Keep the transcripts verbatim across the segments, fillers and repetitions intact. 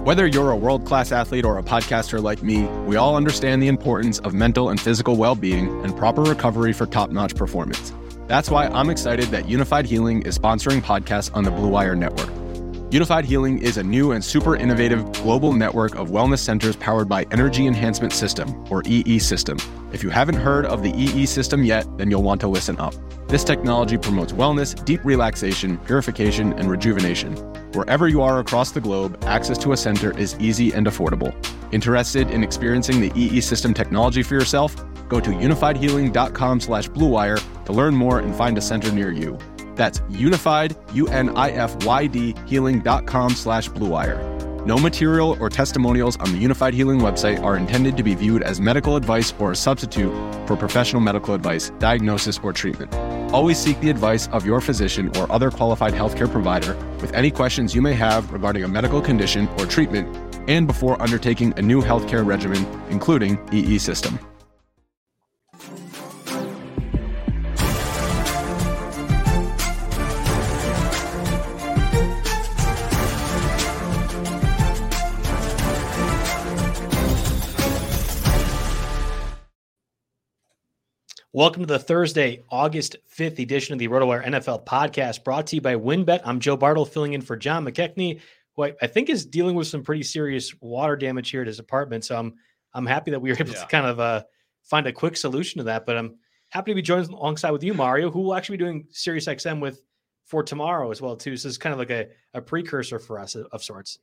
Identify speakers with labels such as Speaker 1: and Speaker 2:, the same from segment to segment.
Speaker 1: Whether you're a world-class athlete or a podcaster like me, we all understand the importance of mental and physical well-being and proper recovery for top-notch performance. That's why I'm excited that Unified Healing is sponsoring podcasts on the Blue Wire Network. Unified Healing is a new and super innovative global network of wellness centers powered by Energy Enhancement System, or E E System. If you haven't heard of the E E System yet, then you'll want to listen up. This technology promotes wellness, deep relaxation, purification, and rejuvenation. Wherever you are across the globe, access to a center is easy and affordable. Interested in experiencing the E E System technology for yourself? Go to unified healing dot com slash blue wire to learn more and find a center near you. That's unified, U N I F Y D, healing.com slash blue wire. No material or testimonials on the Unified Healing website are intended to be viewed as medical advice or a substitute for professional medical advice, diagnosis, or treatment. Always seek the advice of your physician or other qualified healthcare provider with any questions you may have regarding a medical condition or treatment and before undertaking a new healthcare regimen, including E E System.
Speaker 2: Welcome to the Thursday, August fifth edition of the RotoWire N F L podcast, brought to you by WynnBET. I'm Joe Bartle, filling in for John McKechnie, who I, I think is dealing with some pretty serious water damage here at his apartment. So I'm I'm happy that we were able yeah. to kind of uh, find a quick solution to that. But I'm happy to be joined alongside with you, Mario, who will actually be doing SiriusXM with for tomorrow as well too. So it's kind of like a, a precursor for us of, of sorts.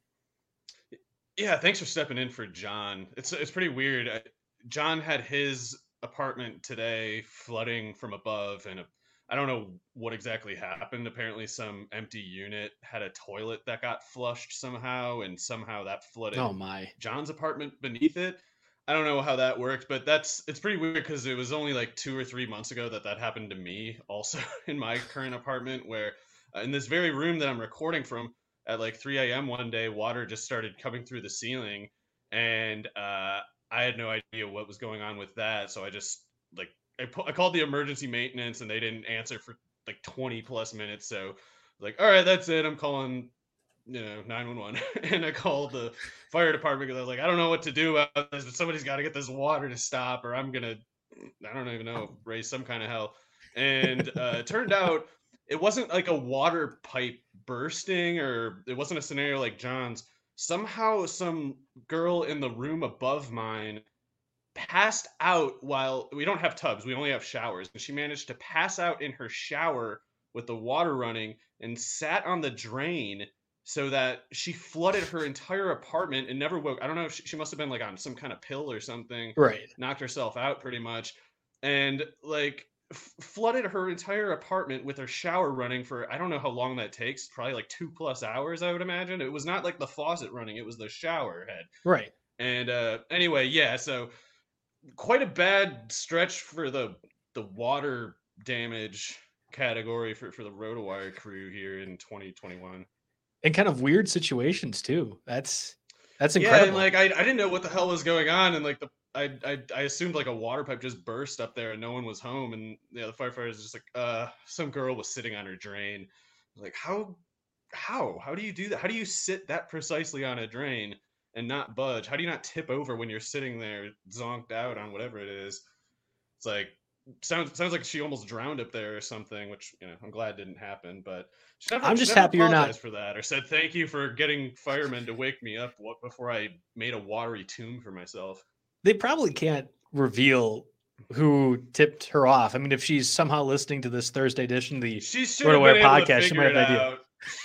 Speaker 3: Yeah, thanks for stepping in for John. It's it's pretty weird. John had his apartment today flooding from above, and a, I don't know what exactly happened. Apparently some empty unit had a toilet that got flushed somehow, and somehow that flooded
Speaker 2: oh my
Speaker 3: John's apartment beneath it. I don't know how that worked, but that's it's pretty weird because it was only like two or three months ago that that happened to me also in my current apartment, where uh, in this very room that I'm recording from at like three a.m. one day, water just started coming through the ceiling, and uh I had no idea what was going on with that. So I just like, I, pu- I called the emergency maintenance and they didn't answer for like twenty plus minutes. So like, all right, that's it. I'm calling, you know, nine one one. And I called the fire department because I was like, I don't know what to do about this, but somebody's got to get this water to stop, or I'm going to, I don't even know, raise some kind of hell. And uh, it turned out it wasn't like a water pipe bursting, or it wasn't a scenario like John's. Somehow some girl in the room above mine passed out while we don't have tubs. We only have showers. And she managed to pass out in her shower with the water running and sat on the drain so that she flooded her entire apartment and never woke. I don't know if she, she must have been like on some kind of pill or something.
Speaker 2: Right.
Speaker 3: Knocked herself out pretty much. And like f- flooded her entire apartment with her shower running for, I don't know how long that takes, probably like two plus hours, I would imagine. It was not like the faucet running, it was the shower head.
Speaker 2: Right.
Speaker 3: And uh, anyway, yeah, so quite a bad stretch for the the water damage category for, for the RotoWire crew here in twenty twenty-one.
Speaker 2: And kind of weird situations too. That's that's incredible.
Speaker 3: Yeah, and like I, I didn't know what the hell was going on, and like the I, I I assumed like a water pipe just burst up there and no one was home, and yeah, the firefighters just like uh some girl was sitting on her drain. Like how how how do you do that? How do you sit that precisely on a drain and not budge? How do you not tip over when you're sitting there zonked out on whatever it is? It's like sounds sounds like she almost drowned up there or something, which, you know, I'm glad didn't happen. But she never,
Speaker 2: I'm
Speaker 3: she
Speaker 2: just
Speaker 3: never
Speaker 2: happy you're not
Speaker 3: for that, or said thank you for getting firemen to wake me up before I made a watery tomb for myself.
Speaker 2: They probably can't reveal who tipped her off. I mean, if she's somehow listening to this Thursday edition of the RotoWire podcast, she might have an idea.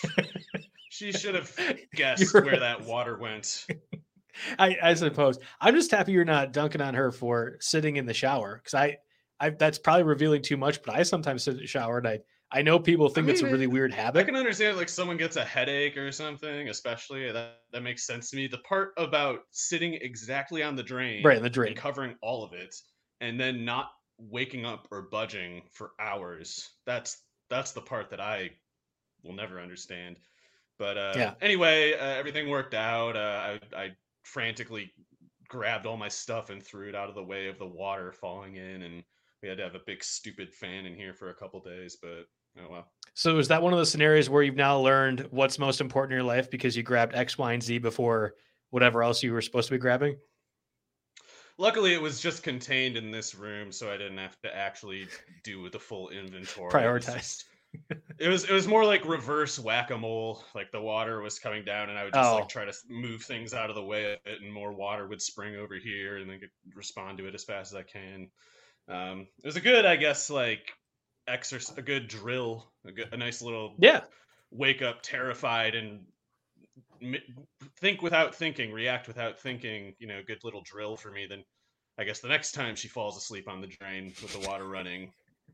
Speaker 3: She should have guessed
Speaker 2: You're
Speaker 3: where
Speaker 2: right.
Speaker 3: that water went.
Speaker 2: I, I suppose. I'm just happy you're not dunking on her for sitting in the shower, because I, I that's probably revealing too much. But I sometimes sit in the shower, and I I know people think
Speaker 3: I mean,
Speaker 2: it's a really weird habit.
Speaker 3: I can understand like someone gets a headache or something, especially that that makes sense to me. The part about sitting exactly on the drain,
Speaker 2: right in the drain,
Speaker 3: and covering all of it, and then not waking up or budging for hours. That's that's the part that I will never understand. But uh,
Speaker 2: yeah.
Speaker 3: Anyway, uh, everything worked out. Uh, I, I frantically grabbed all my stuff and threw it out of the way of the water falling in, and we had to have a big stupid fan in here for a couple days. But Oh, well.
Speaker 2: So is that one of those scenarios where you've now learned what's most important in your life because you grabbed X, Y, and Z before whatever else you were supposed to be grabbing?
Speaker 3: Luckily, it was just contained in this room, so I didn't have to actually do the full inventory.
Speaker 2: Prioritize.
Speaker 3: It was it was more like reverse whack-a-mole. Like the water was coming down, and I would just
Speaker 2: Oh.
Speaker 3: like try to move things out of the way of it, and more water would spring over here, and then could respond to it as fast as I can. Um, it was a good, I guess, like exercise, a good drill, a, good, a nice little
Speaker 2: Yeah.
Speaker 3: wake up terrified and m- think without thinking, react without thinking. You know, good little drill for me. Then I guess the next time she falls asleep on the drain with the water running.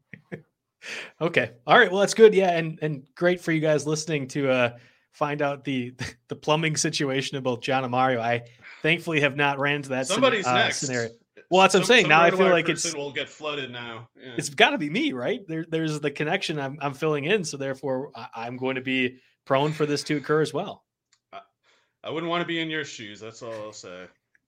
Speaker 2: Okay. All right. Well, that's good. Yeah. And, and great for you guys listening to uh, find out the, the plumbing situation of both John and Mario. I thankfully have not ran into that
Speaker 3: Somebody's
Speaker 2: scen- uh,
Speaker 3: next.
Speaker 2: scenario. Well, that's what I'm
Speaker 3: Some-
Speaker 2: saying.
Speaker 3: some
Speaker 2: Now I feel
Speaker 3: RotoWire
Speaker 2: like
Speaker 3: person
Speaker 2: it's,
Speaker 3: will get flooded now. Yeah.
Speaker 2: it's got to be me, right? There, there's the connection I'm, I'm filling in. So therefore I, I'm going to be prone for this to occur as well.
Speaker 3: I wouldn't want to be in your shoes. That's all I'll say.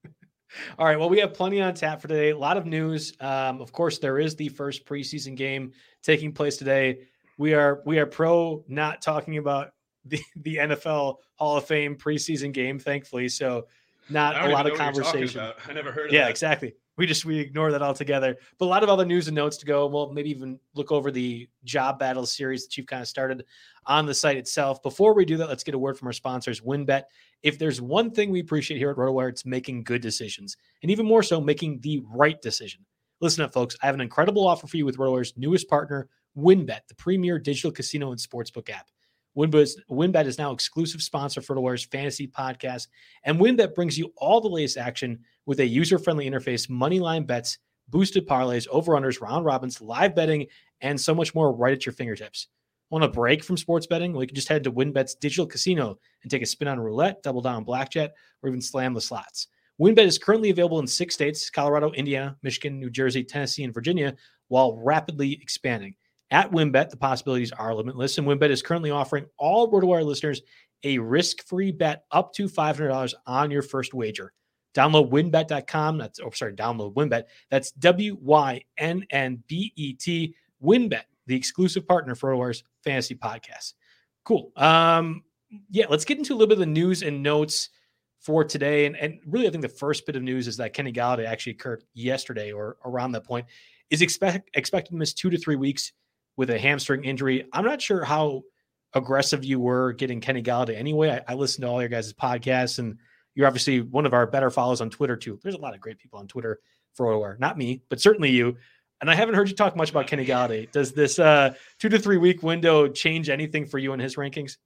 Speaker 2: All right. Well, we have plenty on tap for today. A lot of news. Um, of course, there is the first preseason game taking place today. We are we are pro not talking about the, the N F L Hall of Fame preseason game, thankfully. So not
Speaker 3: I
Speaker 2: a
Speaker 3: don't
Speaker 2: lot
Speaker 3: even
Speaker 2: of
Speaker 3: know what you're talking
Speaker 2: conversation.
Speaker 3: about. I never heard of
Speaker 2: Yeah,
Speaker 3: that.
Speaker 2: exactly. We just we ignore that altogether. But a lot of other news and notes to go. We'll maybe even look over the job battle series that you've kind of started on the site itself. Before we do that, let's get a word from our sponsors, WynnBET. If there's one thing we appreciate here at RotoWire, it's making good decisions, and even more so, making the right decision. Listen up, folks. I have an incredible offer for you with RotoWire's newest partner, WynnBET, the premier digital casino and sportsbook app. WynnBET is, WynnBET is now exclusive sponsor for RotoWire's fantasy podcast, and WynnBET brings you all the latest action with a user-friendly interface, moneyline bets, boosted parlays, over-unders, round robins, live betting, and so much more right at your fingertips. Want a break from sports betting? Well, you can just head to WynnBET's digital casino and take a spin on roulette, double down on blackjack, or even slam the slots. WynnBET is currently available in six states, Colorado, Indiana, Michigan, New Jersey, Tennessee, and Virginia, while rapidly expanding. At WynnBET, the possibilities are limitless, and WynnBET is currently offering all RotoWire listeners a risk-free bet up to five hundred dollars on your first wager. Download wynn bet dot com. That's, oh, sorry, download WynnBET. That's W Y N N B E T. WynnBET, the exclusive partner for RotoWire's fantasy podcast. Cool. Um, yeah, let's get into a little bit of the news and notes for today. And, and really, I think the first bit of news is that Kenny Golladay actually occurred yesterday or around that point. Is expect, expected to miss two to three weeks with a hamstring injury. I'm not sure how aggressive you were getting Kenny Golladay anyway. I, I listened to all your guys' podcasts, and you're obviously one of our better follows on Twitter too. There's a lot of great people on Twitter for RotoWire. Not me, but certainly you. And I haven't heard you talk much about Kenny Golladay. Does this uh, two to three week window change anything for you in his rankings?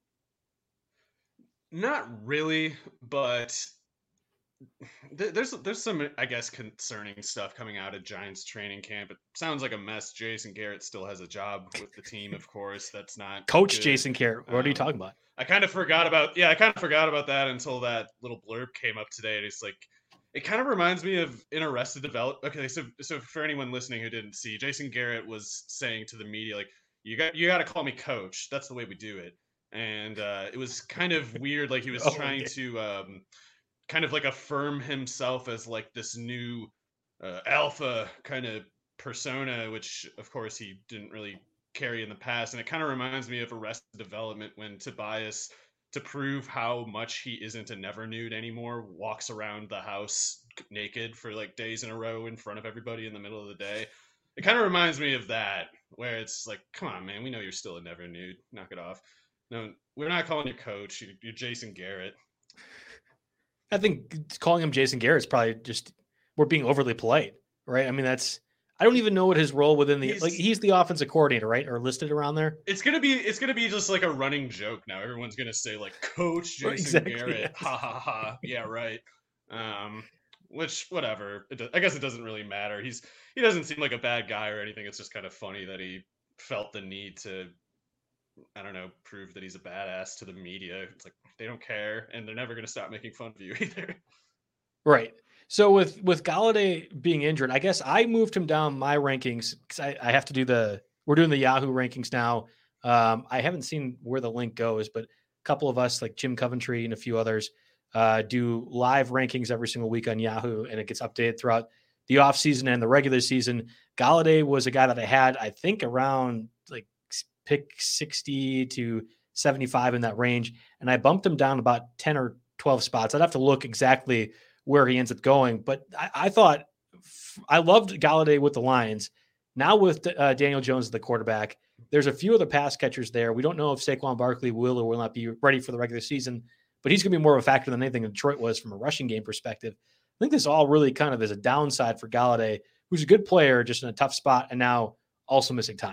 Speaker 3: Not really, but th- there's there's some, I guess, concerning stuff coming out of Giants training camp. It sounds like a mess. Jason Garrett still has a job with the team, of course. That's not
Speaker 2: Coach
Speaker 3: good.
Speaker 2: Jason Garrett. What
Speaker 3: Um,
Speaker 2: are you talking about?
Speaker 3: I kind of forgot about yeah, I kind of forgot about that until that little blurb came up today. And it's like it kind of reminds me of in Arrested Development. Okay, so so for anyone listening who didn't see, Jason Garrett was saying to the media like, "You got you got to call me coach. That's the way we do it." And uh, it was kind of weird. Like he was
Speaker 2: Oh,
Speaker 3: trying
Speaker 2: okay.
Speaker 3: to um, kind of like affirm himself as like this new uh, alpha kind of persona, which of course he didn't really carry in the past. And it kind of reminds me of Arrested Development when Tobias, to prove how much he isn't a never nude anymore, walks around the house naked for like days in a row in front of everybody in the middle of the day. It kind of reminds me of that, where it's like, come on, man, we know you're still a never nude. Knock it off. No, we're not calling you coach. You're, you're Jason Garrett.
Speaker 2: I think calling him Jason Garrett is probably just we're being overly polite, right? I mean, that's I don't even know what his role within the
Speaker 3: He's-
Speaker 2: like he's the offensive coordinator, right? Or listed around there.
Speaker 3: It's gonna be it's gonna be just like a running joke now. Everyone's gonna say like Coach Jason
Speaker 2: Exactly,
Speaker 3: Garrett.
Speaker 2: yes.
Speaker 3: Ha ha ha. Yeah, right. Um, which whatever. It do- I guess it doesn't really matter. He's he doesn't seem like a bad guy or anything. It's just kind of funny that he felt the need to, I don't know, prove that he's a badass to the media. It's like they don't care, and they're never gonna stop making fun of you either.
Speaker 2: Right. So with with Golladay being injured, I guess I moved him down my rankings because I, I have to do the we're doing the Yahoo rankings now. Um, I haven't seen where the link goes, but a couple of us like Jim Coventry and a few others uh, do live rankings every single week on Yahoo, and it gets updated throughout the offseason and the regular season. Golladay was a guy that I had, I think, around like pick sixty to seventy-five in that range. And I bumped him down about ten or twelve spots. I'd have to look exactly where he ends up going. But I, I thought I loved Golladay with the Lions. Now with uh, Daniel Jones, the quarterback, there's a few other pass catchers there. We don't know if Saquon Barkley will or will not be ready for the regular season, but he's going to be more of a factor than anything Detroit was from a rushing game perspective. I think this all really kind of is a downside for Golladay, who's a good player, just in a tough spot, and now also missing time.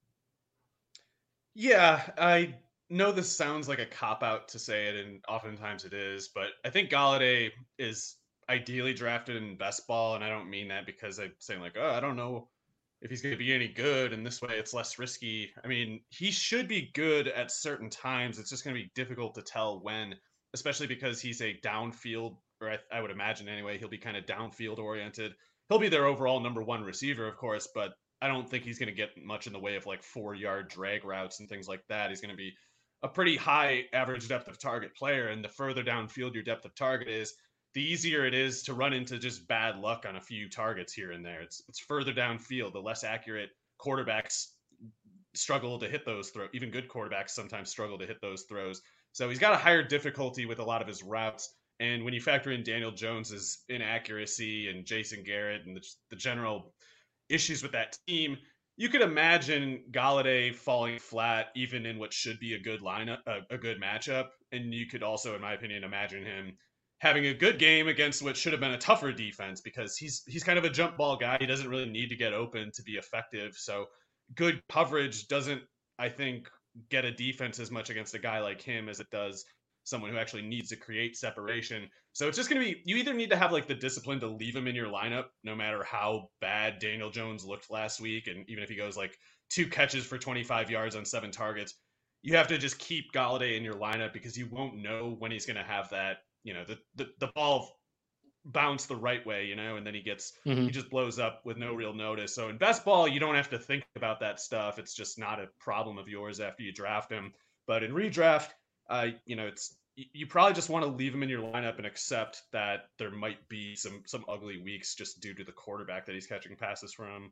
Speaker 3: Yeah, I know this sounds like a cop-out to say it, and oftentimes it is, but I think Golladay is ideally drafted in best ball, and I don't mean that because I'm saying like, oh, I don't know if he's going to be any good, and this way it's less risky. I mean, he should be good at certain times. It's just going to be difficult to tell when, especially because he's a downfield, or I, I would imagine anyway, he'll be kind of downfield oriented. He'll be their overall number one receiver, of course, but I don't think he's going to get much in the way of like four yard drag routes and things like that. He's going to be a pretty high average depth of target player. And the further downfield your depth of target is, the easier it is to run into just bad luck on a few targets here and there. It's it's further downfield. The less accurate quarterbacks struggle to hit those throws. Even good quarterbacks sometimes struggle to hit those throws. So he's got a higher difficulty with a lot of his routes. And when you factor in Daniel Jones's inaccuracy and Jason Garrett and the, the general issues with that team, you could imagine Golladay falling flat even in what should be a good lineup, a, a good matchup. And you could also, in my opinion, imagine him having a good game against what should have been a tougher defense, because he's he's kind of a jump ball guy. He doesn't really need to get open to be effective. So good coverage doesn't, I think, get a defense as much against a guy like him as it does someone who actually needs to create separation. So it's just going to be, you either need to have like the discipline to leave him in your lineup, no matter how bad Daniel Jones looked last week. And even if he goes like two catches for twenty-five yards on seven targets, you have to just keep Golladay in your lineup, because you won't know when he's going to have that, you know, the, the, the ball bounce the right way, you know, and then he gets, mm-hmm. he just blows up with no real notice. So in best ball, you don't have to think about that stuff. It's just not a problem of yours after you draft him. But in redraft, uh, you know, it's, you probably just want to leave him in your lineup and accept that there might be some, some ugly weeks just due to the quarterback that he's catching passes from.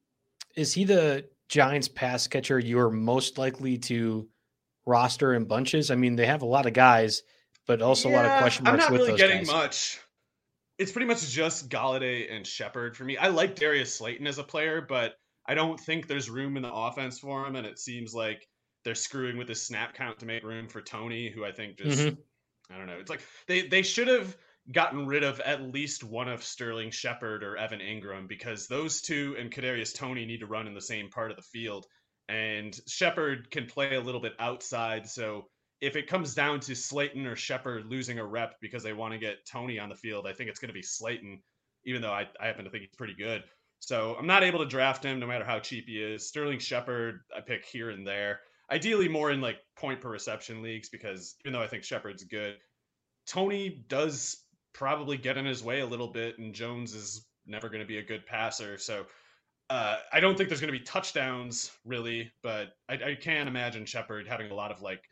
Speaker 2: Is he the Giants pass catcher you're most likely to roster in bunches? I mean, they have a lot of guys, but also
Speaker 3: yeah,
Speaker 2: a lot of question marks.
Speaker 3: I'm not
Speaker 2: with
Speaker 3: really
Speaker 2: those
Speaker 3: getting
Speaker 2: guys.
Speaker 3: much. It's pretty much just Golladay and Shepard for me. I like Darius Slayton as a player, but I don't think there's room in the offense for him. And it seems like they're screwing with his snap count to make room for Tony, who I think just, mm-hmm. I don't know. It's like they, they should have gotten rid of at least one of Sterling Shepard or Evan Ingram, because those two and Kadarius Toney need to run in the same part of the field. And Shepard can play a little bit outside. So if it comes down to Slayton or Shepard losing a rep because they want to get Toney on the field, I think it's going to be Slayton, even though I, I happen to think he's pretty good. So I'm not able to draft him no matter how cheap he is. Sterling Shepard, I pick here and there. Ideally more in like point per reception leagues, because even though I think Shepard's good, Toney does probably get in his way a little bit, and Jones is never going to be a good passer. So uh, I don't think there's going to be touchdowns really, but I, I can imagine Shepard having a lot of like,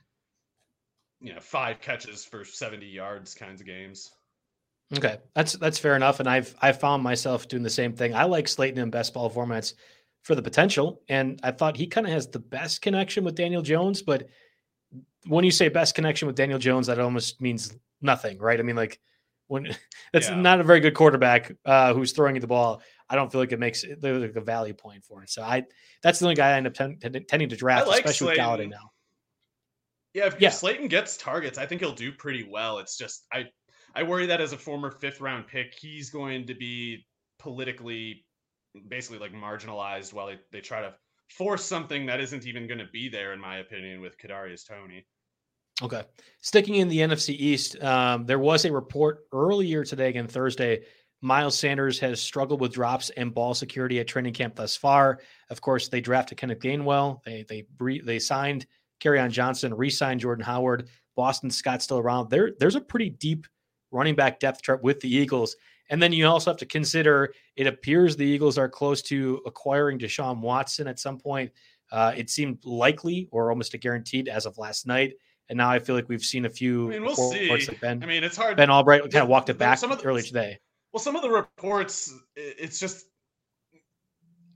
Speaker 3: you know, five catches for seventy yards kinds of games.
Speaker 2: Okay. That's, that's fair enough. And I've, I found myself doing the same thing. I like Slayton in best ball formats for the potential. And I thought he kind of has the best connection with Daniel Jones, but when you say best connection with Daniel Jones, that almost means nothing, right? I mean, like when that's yeah. not a very good quarterback uh, who's throwing you the ball. I don't feel like it makes it like a value point for it. So I, that's the only guy I end up ten, ten, tending to draft, like especially Slayton. With Golladay now.
Speaker 3: Yeah, if, yeah. if Slayton gets targets, I think he'll do pretty well. It's just I I worry that as a former fifth round pick, he's going to be politically basically like marginalized while they, they try to force something that isn't even going to be there, in my opinion, with Kadarius Toney.
Speaker 2: Okay. Sticking in the N F C East, um, there was a report earlier today, again Thursday, Miles Sanders has struggled with drops and ball security at training camp thus far. Of course, they drafted Kenneth Gainwell. They they they signed Kerryon Johnson, re-signed Jordan Howard. Boston Scott's still around. There, there's a pretty deep running back depth chart with the Eagles. And then you also have to consider, it appears the Eagles are close to acquiring Deshaun Watson at some point. Uh, it seemed likely or almost a guaranteed as of last night. And now I feel like we've seen a few
Speaker 3: I mean, we'll reports
Speaker 2: see.
Speaker 3: that Ben, I mean, it's hard.
Speaker 2: Ben Albright kind of walked it back
Speaker 3: some of the,
Speaker 2: earlier today.
Speaker 3: Well, some of the reports, it's just,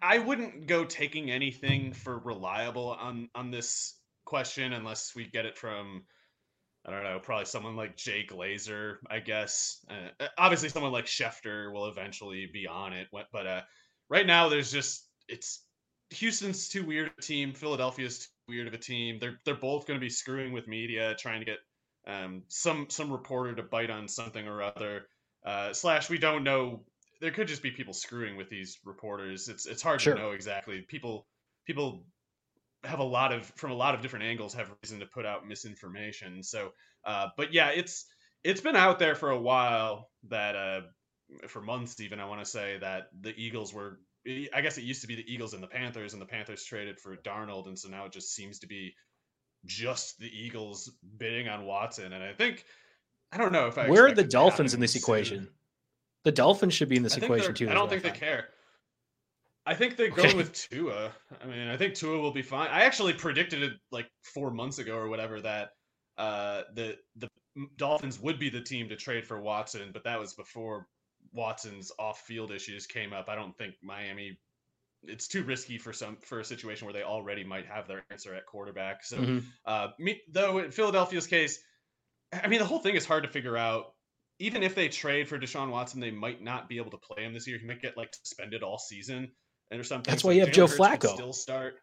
Speaker 3: I wouldn't go taking anything for reliable on on this question unless we get it from, I don't know, probably someone like Jay Glazer, I guess. Uh, obviously, someone like Schefter will eventually be on it, but uh, right now there's just it's Houston's too weird a team. Philadelphia's too weird of a team. They're they're both going to be screwing with media, trying to get um, some some reporter to bite on something or other. Uh, slash, we don't know. There could just be people screwing with these reporters. It's it's hard
Speaker 2: Sure.
Speaker 3: to know exactly. People people have a lot of from a lot of different angles have reason to put out misinformation. So, uh, but yeah, it's it's been out there for a while that uh, for months even I want to say that the Eagles were. I guess it used to be the Eagles and the Panthers, and the Panthers traded for Darnold, and so now it just seems to be just the Eagles bidding on Watson. And I think I don't know if I
Speaker 2: where are the Dolphins in this soon. equation? The Dolphins should be in this equation too.
Speaker 3: I don't think they care. I think they're going okay. with Tua. I mean, I think Tua will be fine. I actually predicted it like four months ago or whatever that uh, the the Dolphins would be the team to trade for Watson, but that was before Watson's off-field issues came up. I don't think Miami. It's too risky for some for a situation where they already might have their answer at quarterback. So, mm-hmm. uh, me, though in Philadelphia's case, I mean, the whole thing is hard to figure out. Even if they trade for Deshaun Watson, they might not be able to play him this year. He might get like suspended all season or something.
Speaker 2: That's why so you have Jalen Joe Hurts Flacco.
Speaker 3: Still start.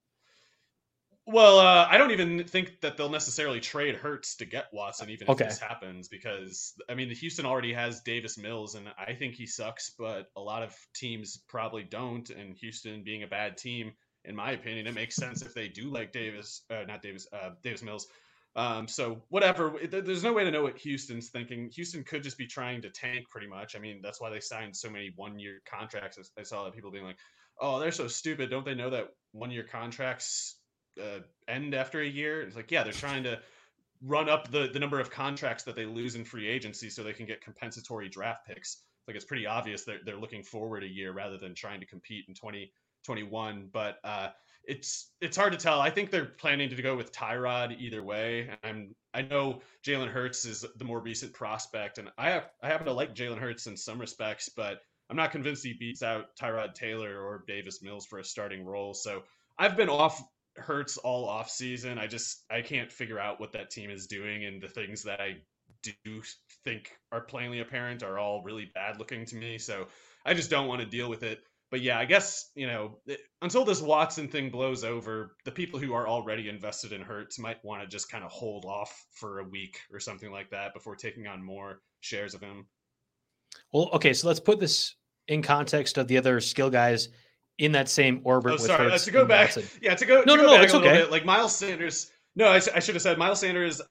Speaker 3: Well, uh, I don't even think that they'll necessarily trade Hurts to get Watson, even if okay. this happens, because I mean, the Houston already has Davis Mills, and I think he sucks, but a lot of teams probably don't. And Houston being a bad team, in my opinion, it makes sense if they do like Davis, uh, not Davis, uh, Davis Mills. Um, so whatever, there's no way to know what Houston's thinking. Houston could just be trying to tank pretty much. I mean, that's why they signed so many one-year contracts. I saw that people being like, oh, they're so stupid. Don't they know that one-year contracts uh, end after a year? It's like, yeah, they're trying to run up the, the number of contracts that they lose in free agency so they can get compensatory draft picks. Like, it's pretty obvious they're, they're looking forward a year rather than trying to compete in twenty twenty-one. But, uh, It's it's hard to tell. I think they're planning to go with Tyrod either way. I'm I know Jalen Hurts is the more recent prospect, and I have, I happen to like Jalen Hurts in some respects, but I'm not convinced he beats out Tyrod Taylor or Davis Mills for a starting role. So I've been off Hurts all off season. I just I can't figure out what that team is doing, and the things that I do think are plainly apparent are all really bad looking to me. So I just don't want to deal with it. But yeah, I guess, you know, until this Watson thing blows over, the people who are already invested in Hurts might want to just kind of hold off for a week or something like that before taking on more shares of him.
Speaker 2: Well, okay, so let's put this in context of the other skill guys in that same orbit.
Speaker 3: Oh,
Speaker 2: with
Speaker 3: sorry,
Speaker 2: Hurts
Speaker 3: to go back.
Speaker 2: Watson.
Speaker 3: Yeah, to go,
Speaker 2: no,
Speaker 3: to
Speaker 2: no,
Speaker 3: go
Speaker 2: no,
Speaker 3: back
Speaker 2: it's
Speaker 3: a little
Speaker 2: okay.
Speaker 3: bit, like Miles Sanders. No, I, I should have said Miles Sanders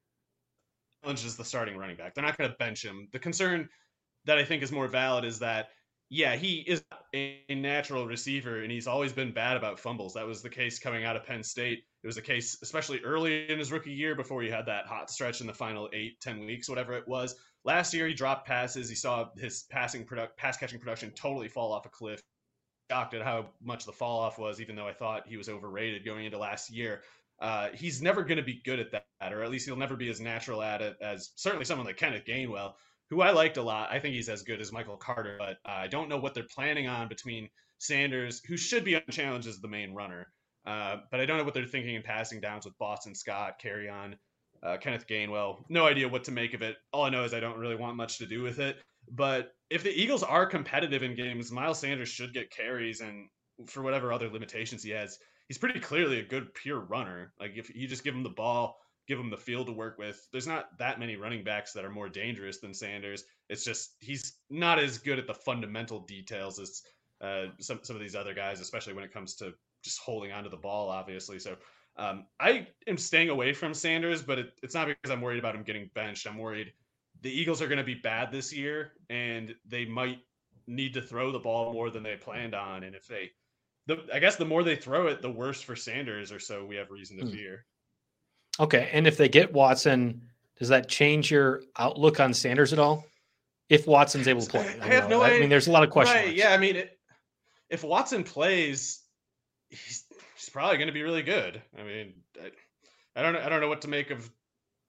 Speaker 3: is the starting running back. They're not going to bench him. The concern that I think is more valid is that, yeah, he is a natural receiver, and he's always been bad about fumbles. That was the case coming out of Penn State. It was the case, especially early in his rookie year before he had that hot stretch in the final eight, ten weeks, whatever it was. Last year, he dropped passes. He saw his passing product, pass catching production totally fall off a cliff. Shocked at how much the fall off was, even though I thought he was overrated going into last year. Uh, he's never going to be good at that, or at least he'll never be as natural at it as certainly someone like Kenneth Gainwell, who I liked a lot. I think he's as good as Michael Carter, but uh, I don't know what they're planning on between Sanders, who should be unchallenged as the main runner. Uh, but I don't know what they're thinking in passing downs with Boston Scott, carry on, uh, Kenneth Gainwell. No idea what to make of it. All I know is I don't really want much to do with it. But if the Eagles are competitive in games, Miles Sanders should get carries, and for whatever other limitations he has, he's pretty clearly a good pure runner. Like, if you just give him the ball, give him the field to work with. There's not that many running backs that are more dangerous than Sanders. It's just he's not as good at the fundamental details as uh, some some of these other guys, especially when it comes to just holding onto the ball, obviously. So um, I am staying away from Sanders, but it, it's not because I'm worried about him getting benched. I'm worried the Eagles are going to be bad this year, and they might need to throw the ball more than they planned on. And if they, the, I guess the more they throw it, the worse for Sanders, or so we have reason to mm. fear.
Speaker 2: Okay, and if they get Watson, does that change your outlook on Sanders at all? If Watson's able to play,
Speaker 3: I, I have no idea.
Speaker 2: I mean, there's a lot of questions.
Speaker 3: Right, yeah, I mean, it, if Watson plays, he's, he's probably going to be really good. I mean, I, I don't know. I don't know what to make of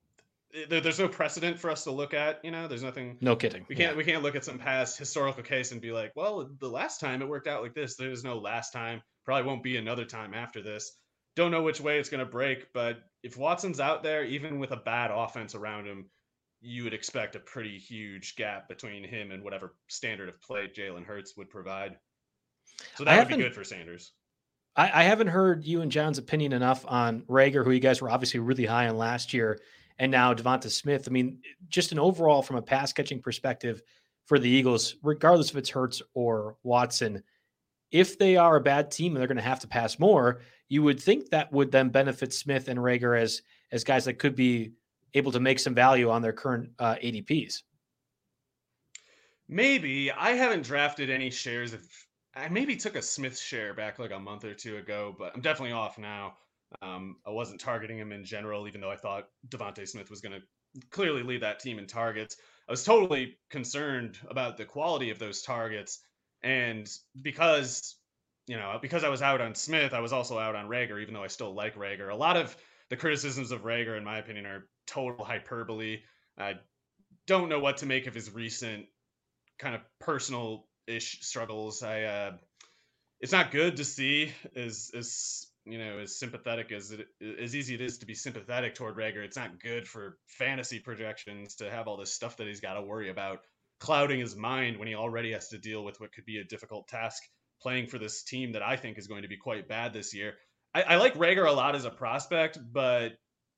Speaker 3: there, there's no precedent for us to look at. You know, there's nothing.
Speaker 2: No kidding.
Speaker 3: We can't
Speaker 2: Yeah.
Speaker 3: we can't look at some past historical case and be like, well, the last time it worked out like this. There's no last time. Probably won't be another time after this. Don't know which way it's going to break, but if Watson's out there, even with a bad offense around him, you would expect a pretty huge gap between him and whatever standard of play Jalen Hurts would provide. So that would be good for Sanders.
Speaker 2: I, I haven't heard you and John's opinion enough on Reagor, who you guys were obviously really high on last year, and now Devonta Smith. I mean, just an overall from a pass catching perspective for the Eagles, regardless if it's Hurts or Watson, if they are a bad team and they're going to have to pass more, you would think that would then benefit Smith and Reagor as as guys that could be able to make some value on their current uh, A D Ps.
Speaker 3: Maybe. I haven't drafted any shares of. I maybe took a Smith share back like a month or two ago, but I'm definitely off now. Um, I wasn't targeting him in general, even though I thought Devonta Smith was going to clearly lead that team in targets. I was totally concerned about the quality of those targets. And because, you know, because I was out on Smith, I was also out on Reagor, even though I still like Reagor. A lot of the criticisms of Reagor, in my opinion, are total hyperbole. I don't know what to make of his recent kind of personal-ish struggles. I, uh, it's not good to see as, as you know, as sympathetic as it, as easy it is to be sympathetic toward Reagor. It's not good for fantasy projections to have all this stuff that he's got to worry about clouding his mind when he already has to deal with what could be a difficult task playing for this team that I think is going to be quite bad this year. I, I like Reagor a lot as a prospect, but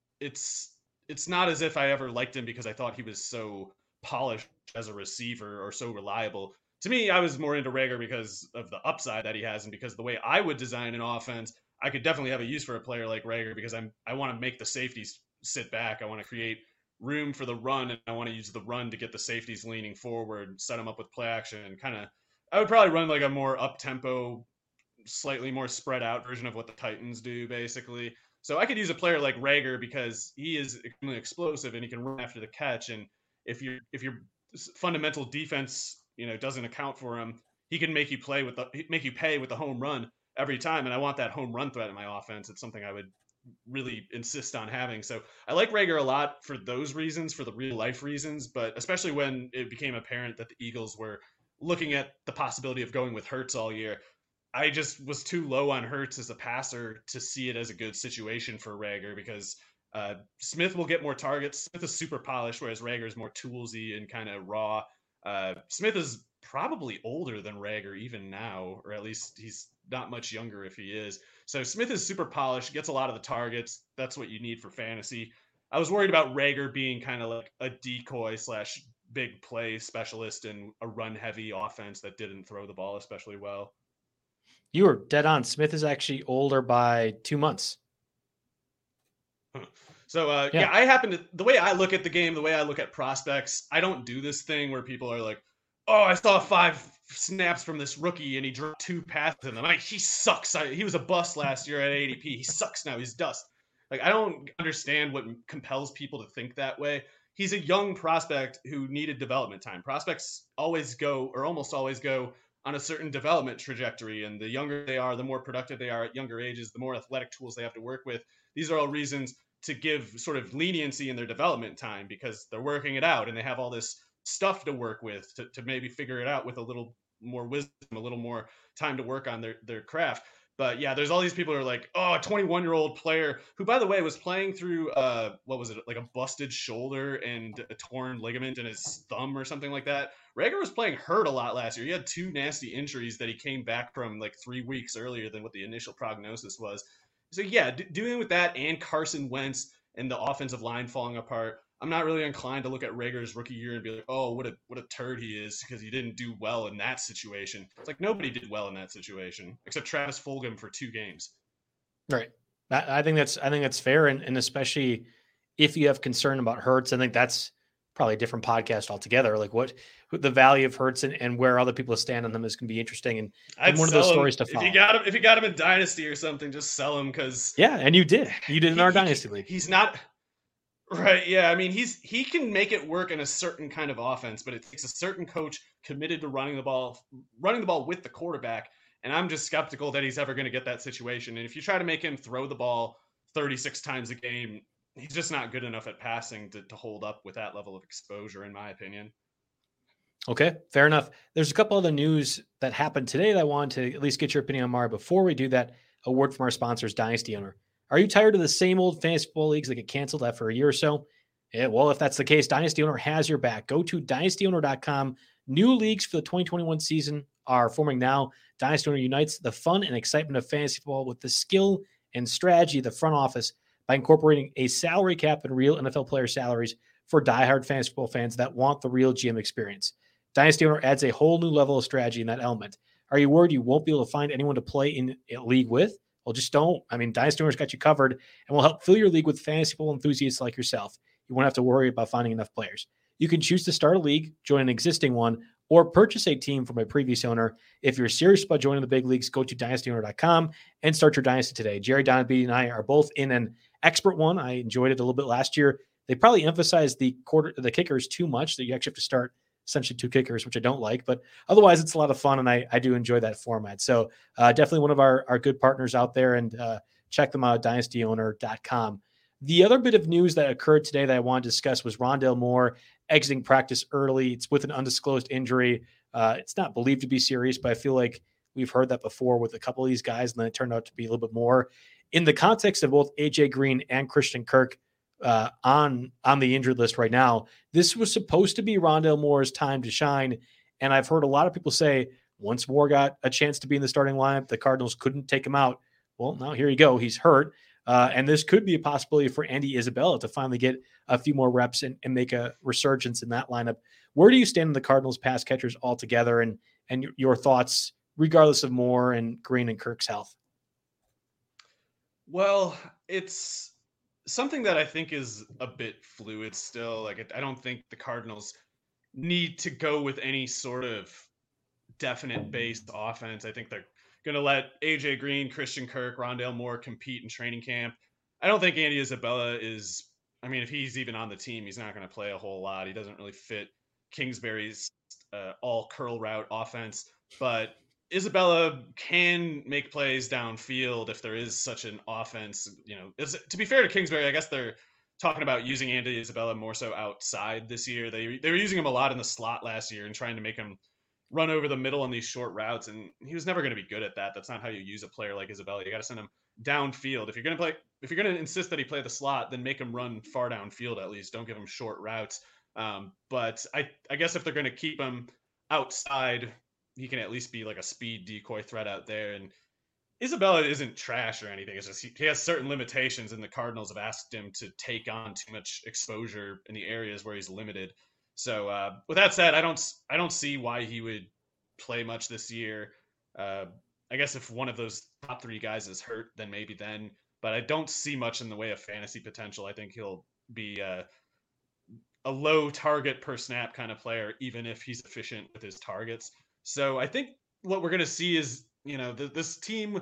Speaker 3: it's it's not as if I ever liked him because I thought he was so polished as a receiver or so reliable. To me, I was more into Reagor because of the upside that he has and because the way I would design an offense, I could definitely have a use for a player like Reagor because I'm I want to make the safeties sit back. I want to create room for the run, and I want to use the run to get the safeties leaning forward, set them up with play action, and kind of, I would probably run like a more up-tempo, slightly more spread out version of what the Titans do, basically. So I could use a player like Reagor because he is extremely explosive and he can run after the catch. And if you if your fundamental defense, you know, doesn't account for him, he can make you play with the make you pay with the home run every time. And I want that home run threat in my offense. It's something I would really insist on having. So I like Reagor a lot for those reasons, for the real life reasons, but especially when it became apparent that the Eagles were looking at the possibility of going with Hurts all year. I just was too low on Hurts as a passer to see it as a good situation for Reagor because uh, Smith will get more targets. Smith is super polished, whereas Reagor is more toolsy and kind of raw. Uh, Smith is probably older than Reagor even now, or at least he's not much younger if he is. So Smith is super polished, gets a lot of the targets. That's what you need for fantasy. I was worried about Reagor being kind of like a decoy slash big play specialist in a run heavy offense that didn't throw the ball especially well.
Speaker 2: You were dead on. Smith is actually older by two months.
Speaker 3: So, uh, yeah. yeah, I happen to, the way I look at the game, the way I look at prospects, I don't do this thing where people are like, oh, I saw five snaps from this rookie and he dropped two passes in them. I, he sucks. I, he was a bust last year at A D P. He sucks now. He's dust. Like, I don't understand what compels people to think that way. He's a young prospect who needed development time. Prospects always go, or almost always go, on a certain development trajectory. And the younger they are, the more productive they are at younger ages, the more athletic tools they have to work with. These are all reasons to give sort of leniency in their development time because they're working it out and they have all this stuff to work with to, to maybe figure it out with a little more wisdom, a little more time to work on their, their craft. But yeah, there's all these people who are like, oh, a twenty-one year old player who, by the way, was playing through, uh, what was it? Like a busted shoulder and a torn ligament in his thumb or something like that. Reagor was playing hurt a lot last year. He had two nasty injuries that he came back from like three weeks earlier than what the initial prognosis was. So yeah, d- dealing with that and Carson Wentz and the offensive line falling apart, I'm not really inclined to look at Reagor's rookie year and be like, oh, what a what a turd he is because he didn't do well in that situation. It's like nobody did well in that situation except Travis Fulgham for two games.
Speaker 2: Right. I, I think that's I think that's fair, and, and especially if you have concern about Hurts, I think that's probably a different podcast altogether. Like what the value of Hurts and, and where other people stand on them is going to be interesting, and, and one of those stories to follow.
Speaker 3: If you got him, if you got him in Dynasty or something, just sell him because
Speaker 2: yeah, and you did, you did in
Speaker 3: he,
Speaker 2: our
Speaker 3: he,
Speaker 2: Dynasty league.
Speaker 3: He's not. Right, yeah. I mean, he's he can make it work in a certain kind of offense, but it takes a certain coach committed to running the ball, running the ball with the quarterback. And I'm just skeptical that he's ever going to get that situation. And if you try to make him throw the ball thirty-six times a game, he's just not good enough at passing to, to hold up with that level of exposure, in my opinion.
Speaker 2: Okay, fair enough. There's a couple other news that happened today that I wanted to at least get your opinion on, Mara. Before we do that, a word from our sponsors, Dynasty Owner. Are you tired of the same old fantasy football leagues that get canceled after a year or so? Yeah, well, if that's the case, Dynasty Owner has your back. Go to dynasty owner dot com. New leagues for the twenty twenty-one season are forming now. Dynasty Owner unites the fun and excitement of fantasy football with the skill and strategy of the front office by incorporating a salary cap and real N F L player salaries for diehard fantasy football fans that want the real G M experience. Dynasty Owner adds a whole new level of strategy in that element. Are you worried you won't be able to find anyone to play in a league with? Well, just don't. I mean, Dynasty Owner's got you covered and will help fill your league with fantasy football enthusiasts like yourself. You won't have to worry about finding enough players. You can choose to start a league, join an existing one, or purchase a team from a previous owner. If you're serious about joining the big leagues, go to dynasty owner dot com and start your dynasty today. Jerry Donabede and I are both in an expert one. I enjoyed it a little bit last year. They probably emphasized the quarter, the kickers too much, that you actually have to start essentially two kickers, which I don't like, but otherwise it's a lot of fun. And I, I do enjoy that format. So uh, definitely one of our, our good partners out there, and uh, check them out at dynasty owner dot com. The other bit of news that occurred today that I wanted to discuss was Rondale Moore exiting practice early. It's with an undisclosed injury. Uh, it's not believed to be serious, but I feel like we've heard that before with a couple of these guys, and then it turned out to be a little bit more. In the context of both A J Green and Christian Kirk uh, on, on the injured list right now, this was supposed to be Rondale Moore's time to shine. And I've heard a lot of people say once Moore got a chance to be in the starting lineup, the Cardinals couldn't take him out. Well, now here you go. He's hurt. Uh, and this could be a possibility for Andy Isabella to finally get a few more reps and, and make a resurgence in that lineup. Where do you stand in the Cardinals pass catchers altogether, and and your, your thoughts, regardless of Moore and Green and Kirk's health?
Speaker 3: Well, it's something that I think is a bit fluid still. Like, it, I don't think the Cardinals need to go with any sort of definite based offense. I think they're going to let A J Green, Christian Kirk, Rondale Moore compete in training camp. I don't think Andy Isabella is, I mean, if he's even on the team, he's not going to play a whole lot. He doesn't really fit Kingsbury's uh, all curl route offense, but Isabella can make plays downfield if there is such an offense. You know, is, to be fair to Kingsbury, I guess they're talking about using Andy Isabella more so outside this year. They, they were using him a lot in the slot last year and trying to make him run over the middle on these short routes, and he was never going to be good at that. That's not how you use a player like Isabella. You got to send him downfield. If you're going to play, if you're going to insist that he play the slot, then make him run far downfield at least. Don't give him short routes. Um, but I, I guess if they're going to keep him outside, he can at least be like a speed decoy threat out there. And Isabella isn't trash or anything. It's just he, he has certain limitations, and the Cardinals have asked him to take on too much exposure in the areas where he's limited. So uh, with that said, I don't I don't see why he would play much this year. Uh, I guess if one of those top three guys is hurt, then maybe then. But I don't see much in the way of fantasy potential. I think he'll be uh, a low target per snap kind of player, even if he's efficient with his targets. So I think what we're going to see is, you know, th- this team,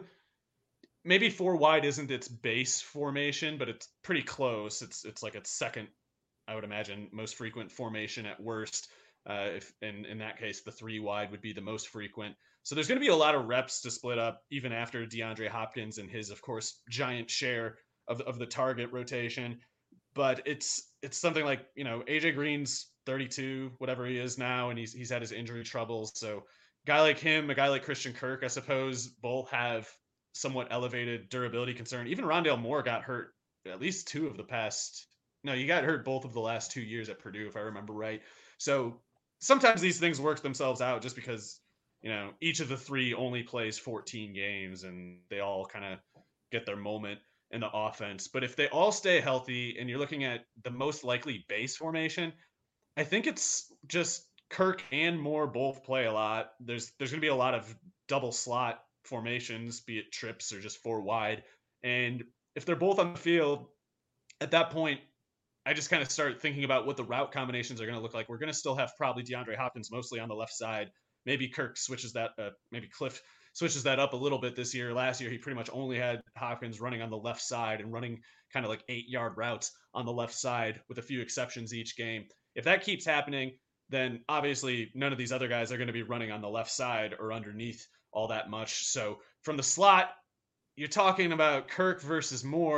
Speaker 3: maybe four wide isn't its base formation, but it's pretty close. It's it's like its second, I would imagine, most frequent formation at worst. Uh, if in, in that case, the three wide would be the most frequent. So there's going to be a lot of reps to split up, even after DeAndre Hopkins and his, of course, giant share of, of the target rotation. But it's it's something like, you know, A J Green's thirty-two, whatever he is now, and he's he's had his injury troubles. So a guy like him, a guy like Christian Kirk, I suppose, both have somewhat elevated durability concern. Even Rondale Moore got hurt at least two of the past. No, he got hurt both of the last two years at Purdue, if I remember right. So sometimes these things work themselves out just because, you know, each of the three only plays fourteen games and they all kind of get their moment in the offense. But if they all stay healthy and you're looking at the most likely base formation, I think it's just Kirk and Moore both play a lot. There's there's going to be a lot of double slot formations, be it trips or just four wide. And if they're both on the field, at that point, I just kind of start thinking about what the route combinations are going to look like. We're going to still have probably DeAndre Hopkins mostly on the left side. Maybe Kirk switches that, uh, maybe Cliff switches that up a little bit this year. Last year, he pretty much only had Hopkins running on the left side and running kind of like eight yard routes on the left side with a few exceptions each game. If that keeps happening, then obviously none of these other guys are going to be running on the left side or underneath all that much. So from the slot, you're talking about Kirk versus Moore.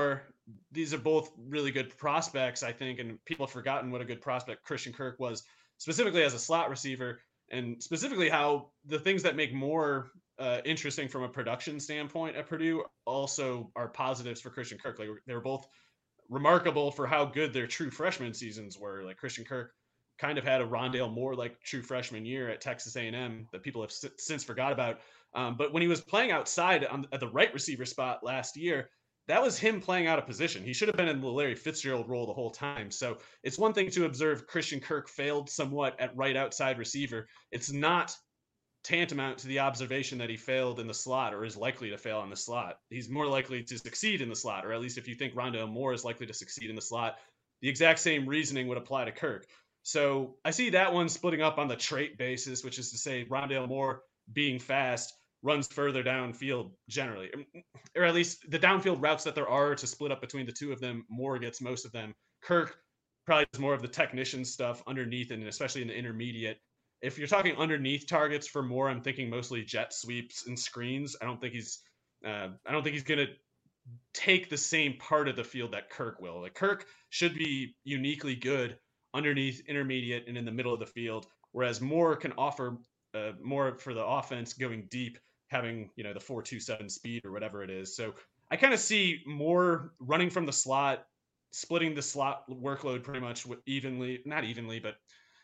Speaker 3: these are both really good prospects, I think, and people have forgotten what a good prospect Christian Kirk was, specifically as a slot receiver, and specifically how the things that make Moore uh, interesting from a production standpoint at Purdue also are positives for Christian Kirk. Like they were both remarkable for how good their true freshman seasons were. Like Christian Kirk kind of had a Rondale Moore like true freshman year at Texas A and M that people have s- since forgot about. Um, but when he was playing outside on, at the right receiver spot last year, that was him playing out of position. He should have been in the Larry Fitzgerald role the whole time. So it's one thing to observe Christian Kirk failed somewhat at right outside receiver. It's not tantamount to the observation that he failed in the slot or is likely to fail in the slot. He's more likely to succeed in the slot, or at least if you think Rondale Moore is likely to succeed in the slot, the exact same reasoning would apply to Kirk. So I see that one splitting up on the trait basis, which is to say Rondale Moore being fast runs further downfield generally, or at least the downfield routes that there are to split up between the two of them, Moore gets most of them. Kirk probably does more of the technician stuff underneath, and especially in the intermediate. If you're talking underneath targets for Moore, I'm thinking mostly jet sweeps and screens. I don't think he's, uh, I don't think he's gonna take the same part of the field that Kirk will. Like Kirk should be uniquely good underneath, intermediate, and in the middle of the field, whereas Moore can offer uh, more for the offense going deep, having you know the four two seven speed or whatever it is. So I kind of see Moore running from the slot, splitting the slot workload pretty much evenly, not evenly, but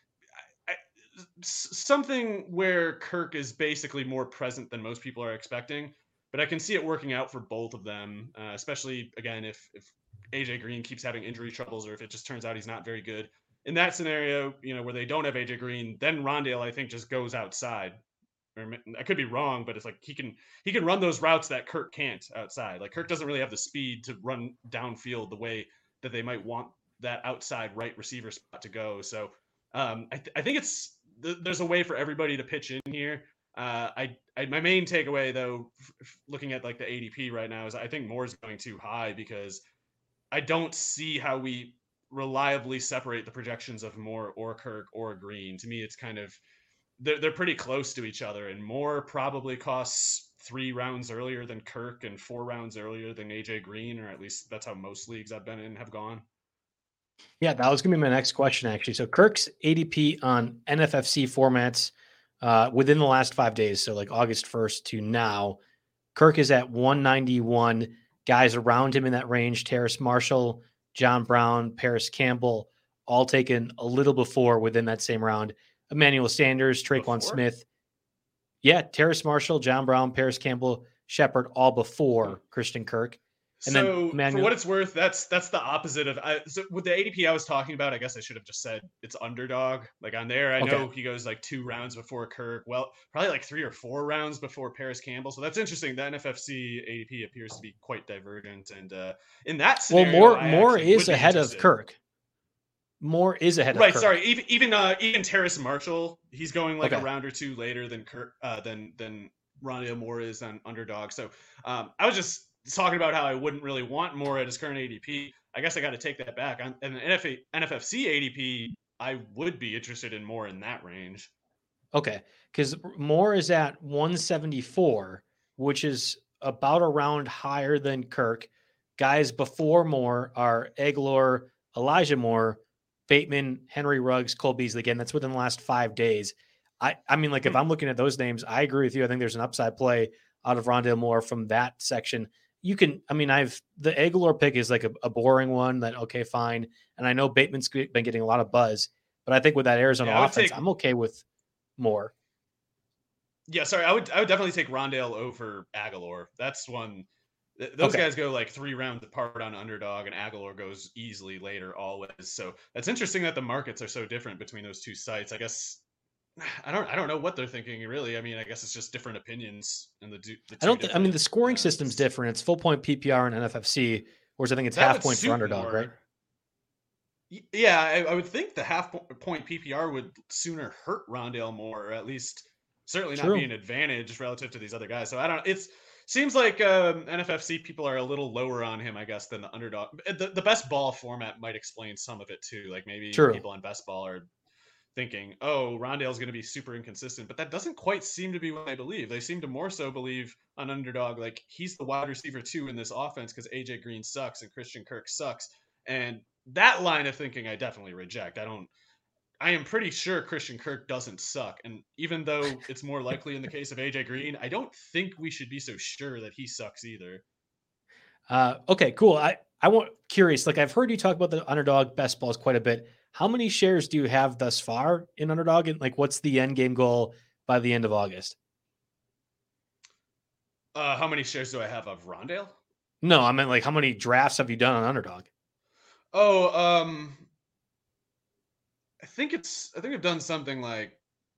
Speaker 3: I, something where Kirk is basically more present than most people are expecting. But I can see it working out for both of them, uh, especially again if if A J Green keeps having injury troubles, or if it just turns out he's not very good. In that scenario, you know, where they don't have A J Green, then Rondale I think just goes outside. Or I could be wrong, but it's like he can he can run those routes that Kirk can't outside. Like Kirk doesn't really have the speed to run downfield the way that they might want that outside right receiver spot to go. So um, I, th- I think it's th- there's a way for everybody to pitch in here. Uh, I, I my main takeaway though, f- f- looking at like the A D P right now, is I think Moore's going too high because I don't see how we reliably separate the projections of Moore or Kirk or Green. To me, it's kind of they're they're pretty close to each other, and Moore probably costs three rounds earlier than Kirk and four rounds earlier than A J Green, or at least that's how most leagues I've been in have gone.
Speaker 2: Yeah, that was going to be my next question, actually. So Kirk's A D P on N F F C formats uh, within the last five days, so like August first to now, Kirk is at one ninety-one. Guys around him in that range, Terrace Marshall, John Brown, Paris Campbell, all taken a little before within that same round. Emmanuel Sanders, Traquan
Speaker 3: Before?
Speaker 2: Smith. Yeah, Terrace Marshall, John Brown, Paris Campbell, Shepard, all before
Speaker 3: Hmm.
Speaker 2: Christian Kirk. And
Speaker 3: so
Speaker 2: then Emmanuel,
Speaker 3: for what it's worth, that's that's the opposite of I, so with the A D P I was talking about. I guess I should have just said it's underdog. Like on there, I
Speaker 2: okay.
Speaker 3: know he goes like two rounds before Kirk. Well, probably like three or four rounds before Paris Campbell. So that's interesting. The N F F C A D P appears to be quite divergent, and uh, in that scenario,
Speaker 2: well, Moore
Speaker 3: I
Speaker 2: Moore
Speaker 3: actually would
Speaker 2: is
Speaker 3: be
Speaker 2: ahead of
Speaker 3: interested.
Speaker 2: Kirk. Moore is ahead of
Speaker 3: Right,
Speaker 2: Kirk.
Speaker 3: sorry. Even even uh, even Terrace Marshall, he's going like
Speaker 2: Okay.
Speaker 3: a round or two later than Kirk uh, than than Rondale Moore is on underdog. So um, I was just talking about how I wouldn't really want Moore at his current A D P. I guess I got to take that back. On an N F F C A D P, I would be interested in more in that range.
Speaker 2: Okay, because Moore is at one seventy-four, which is about a round higher than Kirk. Guys before Moore are Aguilar, Elijah Moore, Bateman, Henry Ruggs, Cole Beasley. Again, that's within the last five days. I, I mean, like if I'm looking at those names, I agree with you. I think there's an upside play out of Rondale Moore from that section. You can, I mean, I've the Aguilar pick is like a, a boring one that, okay, fine. And I know Bateman's been getting a lot of buzz, but I think with that Arizona
Speaker 3: Yeah, I would
Speaker 2: offense,
Speaker 3: take-
Speaker 2: I'm okay with Moore.
Speaker 3: Yeah, sorry. I would I would definitely take Rondale over Aguilar. That's one. th- Those
Speaker 2: Okay.
Speaker 3: guys go like three rounds apart on underdog, and Aguilar goes easily later always. So that's interesting that the markets are so different between those two sites. I guess I don't I don't know what they're thinking really. I mean, I guess it's just different opinions and the, du- the
Speaker 2: I don't.
Speaker 3: two
Speaker 2: Th- I mean, the
Speaker 3: different,
Speaker 2: scoring
Speaker 3: uh,
Speaker 2: system's
Speaker 3: s-
Speaker 2: different. It's full point P P R and N F F C, whereas I think it's
Speaker 3: that
Speaker 2: half
Speaker 3: would
Speaker 2: point for
Speaker 3: suit
Speaker 2: underdog,
Speaker 3: more.
Speaker 2: right?
Speaker 3: Y- Yeah, I, I would think the half po- point P P R would sooner hurt Rondale more, or at least certainly not
Speaker 2: True.
Speaker 3: be an advantage relative to these other guys. So I don't. It's seems like um, N F F C people are a little lower on him, I guess, than the underdog. The, the best ball format might explain some of it too. Like maybe
Speaker 2: True.
Speaker 3: people on best ball are thinking, oh, Rondale's going to be super inconsistent, but that doesn't quite seem to be what I believe. They seem to more so believe on Underdog, like he's the wide receiver two in this offense because A J Green sucks and Christian Kirk sucks. And that line of thinking I definitely reject. I don't, I am pretty sure Christian Kirk doesn't suck. And even though it's more likely in the case of A J Green, I don't think we should be so sure that he sucks either.
Speaker 2: Uh, okay, cool. I, I want curious, like I've heard you talk about the Underdog best balls quite a bit. How many shares do you have thus far in Underdog? And like, what's the end game goal by the end of August?
Speaker 3: Uh, how many shares do I have of Rondale?
Speaker 2: No, I meant like, how many drafts have you done on Underdog?
Speaker 3: Oh, um, I think it's, I think I've done something like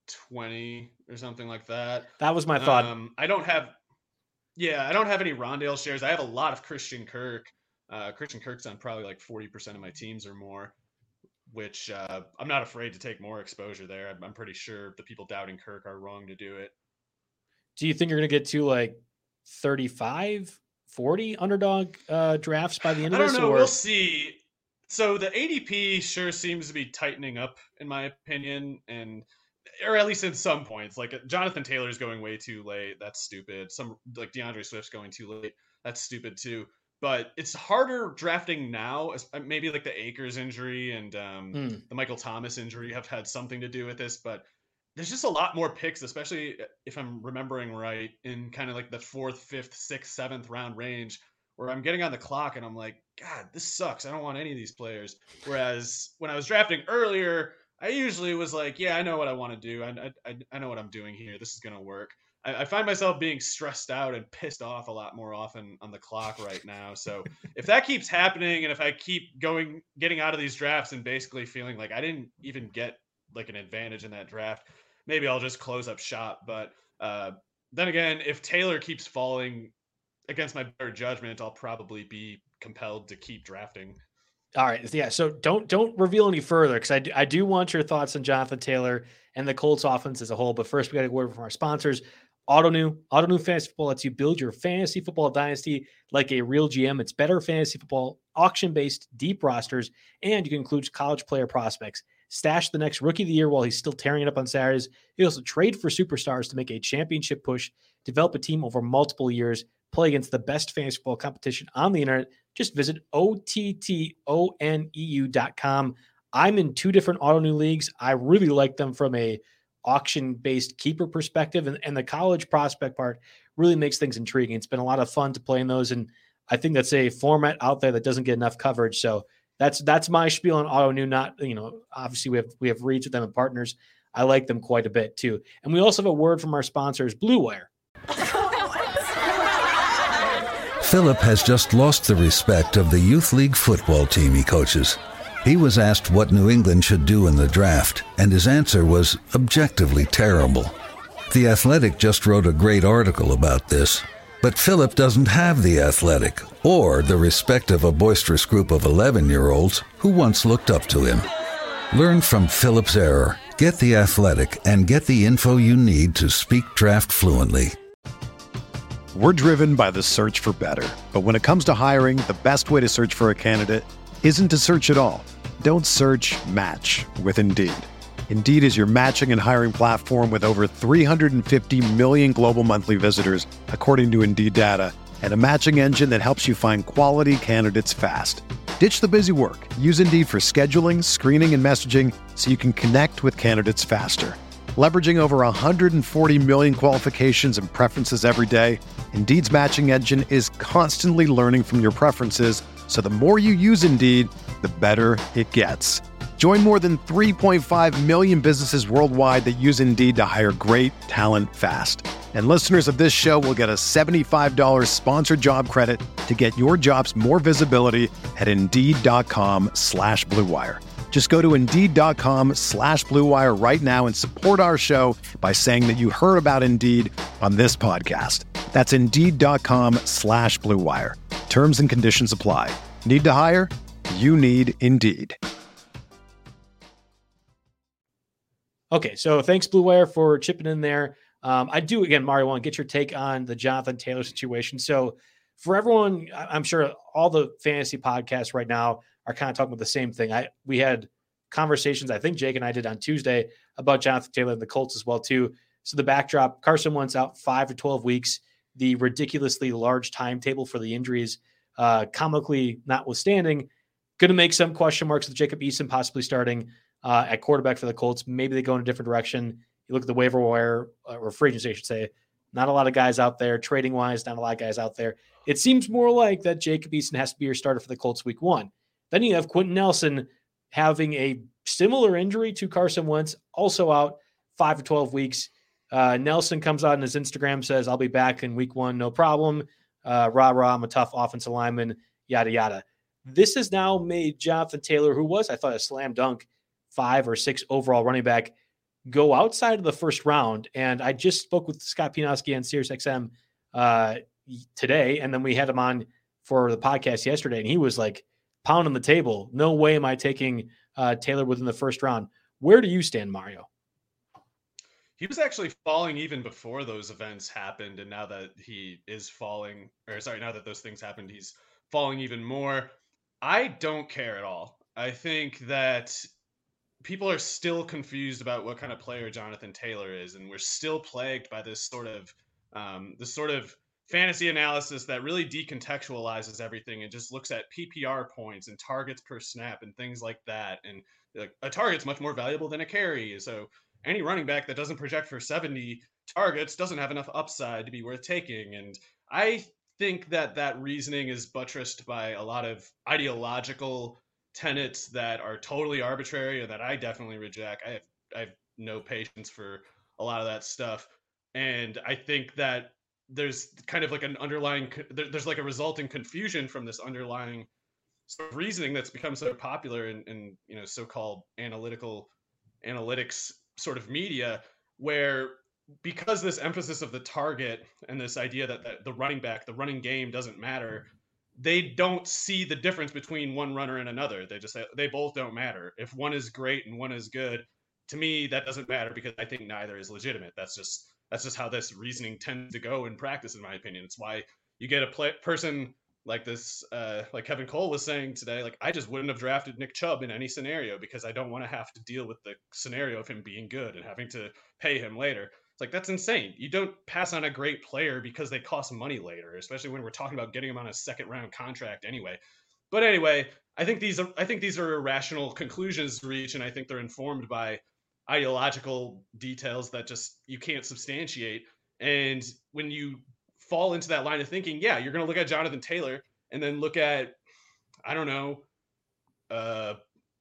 Speaker 3: twenty or something like that.
Speaker 2: That was my thought.
Speaker 3: Um, I don't have, yeah, I don't have any Rondale shares. I have a lot of Christian Kirk. Uh, Christian Kirk's on probably like forty percent of my teams or more, which uh, I'm not afraid to take more exposure there. I'm, I'm pretty sure the people doubting Kirk are wrong to do it.
Speaker 2: Do you think you're going to get to like thirty-five, forty Underdog uh, drafts by the end of
Speaker 3: I
Speaker 2: this?
Speaker 3: don't know.
Speaker 2: Or...
Speaker 3: We'll see. So the A D P sure seems to be tightening up, in my opinion, and or at least in some points. Like Jonathan Taylor's going way too late. That's stupid. Some like DeAndre Swift's going too late. That's stupid too. But it's harder drafting now. Maybe like the Akers injury and um, mm. the Michael Thomas injury have had something to do with this. But there's just a lot more picks, especially if I'm remembering right, in kind of like the fourth, fifth, sixth, seventh round range, where I'm getting on the clock and I'm like, God, this sucks. I don't want any of these players. Whereas when I was drafting earlier, I usually was like, yeah, I know what I want to do. I, I, I know what I'm doing here. This is going to work. I find myself being stressed out and pissed off a lot more often on the clock right now. So if that keeps happening and if I keep going, getting out of these drafts and basically feeling like I didn't even get like an advantage in that draft, maybe I'll just close up shop. But uh, then again, if Taylor keeps falling against my better judgment, I'll probably be compelled to keep drafting.
Speaker 2: All right. Yeah. So don't, don't reveal any further. Cause I do, I do want your thoughts on Jonathan Taylor and the Colts offense as a whole. But first we got a word from our sponsors. AutoNew. AutoNew Fantasy Football lets you build your fantasy football dynasty like a real G M. It's better fantasy football, auction-based, deep rosters, and you can include college player prospects. Stash the next rookie of the year while he's still tearing it up on Saturdays. You also trade for superstars to make a championship push, develop a team over multiple years, play against the best fantasy football competition on the internet. Just visit O T T O N E U dot com. I'm in two different AutoNew leagues. I really like them from a auction-based keeper perspective, and, and the college prospect part really makes things intriguing. It's been a lot of fun to play in those, and I think that's a format out there that doesn't get enough coverage. So that's that's my spiel on AutoNew. Not, you know, obviously we have we have reads with them and partners. I like them quite a bit too. And we also have a word from our sponsors, Blue Wire.
Speaker 4: Philip has just lost the respect of the youth league football team he coaches. He was asked what New England should do in the draft, and his answer was objectively terrible. The Athletic just wrote a great article about this, but Philip doesn't have The Athletic or the respect of a boisterous group of eleven-year-olds who once looked up to him. Learn from Philip's error, get The Athletic, and get the info you need to speak draft fluently.
Speaker 5: We're driven by the search for better, but when it comes to hiring, the best way to search for a candidate isn't to search at all. Don't search, match with Indeed. Indeed is your matching and hiring platform with over three hundred fifty million global monthly visitors, according to Indeed data, and a matching engine that helps you find quality candidates fast. Ditch the busy work. Use Indeed for scheduling, screening, and messaging so you can connect with candidates faster. Leveraging over one hundred forty million qualifications and preferences every day, Indeed's matching engine is constantly learning from your preferences, so the more you use Indeed, the better it gets. Join more than three point five million businesses worldwide that use Indeed to hire great talent fast. And listeners of this show will get a seventy-five dollars sponsored job credit to get your jobs more visibility at Indeed.com slash Blue Wire. Just go to Indeed.com slash Blue Wire right now and support our show by saying that you heard about Indeed on this podcast. That's Indeed.com slash Blue Wire. Terms and conditions apply. Need to hire? You need Indeed.
Speaker 2: Okay, so thanks, Blue Wire, for chipping in there. Um, I do, again, Mario, want to get your take on the Jonathan Taylor situation. So for everyone, I'm sure all the fantasy podcasts right now are kind of talking about the same thing. I We had conversations I think Jake and I did on Tuesday about Jonathan Taylor and the Colts as well too. So the backdrop, Carson Wentz out five to twelve weeks, the ridiculously large timetable for the injuries, uh, comically notwithstanding, going to make some question marks with Jacob Eason possibly starting uh, at quarterback for the Colts. Maybe they go in a different direction. You look at the waiver wire, uh, or free agency, I should say, not a lot of guys out there. Trading wise, not a lot of guys out there. It seems more like that Jacob Eason has to be your starter for the Colts week one. Then you have Quentin Nelson having a similar injury to Carson Wentz, also out five to twelve weeks. Uh, Nelson comes out on his Instagram, says, I'll be back in week one, no problem. Uh, rah, rah, I'm a tough offensive lineman, yada, yada. This has now made Jonathan Taylor, who was, I thought, a slam dunk, five or six overall running back, go outside of the first round. And I just spoke with Scott Pianowski on SiriusXM uh, today, and then we had him on for the podcast yesterday, and he was like pounding the table. No way am I taking uh, Taylor within the first round. Where do you stand, Mario?
Speaker 3: He was actually falling even before those events happened, and now that he is falling, or sorry, now that those things happened, he's falling even more. I don't care at all. I think that people are still confused about what kind of player Jonathan Taylor is, and we're still plagued by this sort of um, this sort of fantasy analysis that really decontextualizes everything and just looks at P P R points and targets per snap and things like that. And like, a target's much more valuable than a carry, so any running back that doesn't project for seventy targets doesn't have enough upside to be worth taking. And I think that that reasoning is buttressed by a lot of ideological tenets that are totally arbitrary and that I definitely reject. I have, I have no patience for a lot of that stuff. And I think that there's kind of like an underlying, there's like a resulting confusion from this underlying sort of reasoning that's become so popular in, in you know, so-called analytical analytics sort of media, where because this emphasis of the target and this idea that, that the running back, the running game doesn't matter, they don't see the difference between one runner and another. They just say they both don't matter. If one is great and one is good, to me, that doesn't matter because I think neither is legitimate. That's just that's just how this reasoning tends to go in practice, in my opinion. It's why you get a play, person like this, uh, like Kevin Cole was saying today, like, I just wouldn't have drafted Nick Chubb in any scenario because I don't want to have to deal with the scenario of him being good and having to pay him later. It's like, that's insane. You don't pass on a great player because they cost money later, especially when we're talking about getting him on a second round contract anyway. But anyway, I think these are, I think these are irrational conclusions to reach, and I think they're informed by ideological details that just you can't substantiate. And when you fall into that line of thinking, yeah, you're going to look at Jonathan Taylor and then look at, I don't know, uh,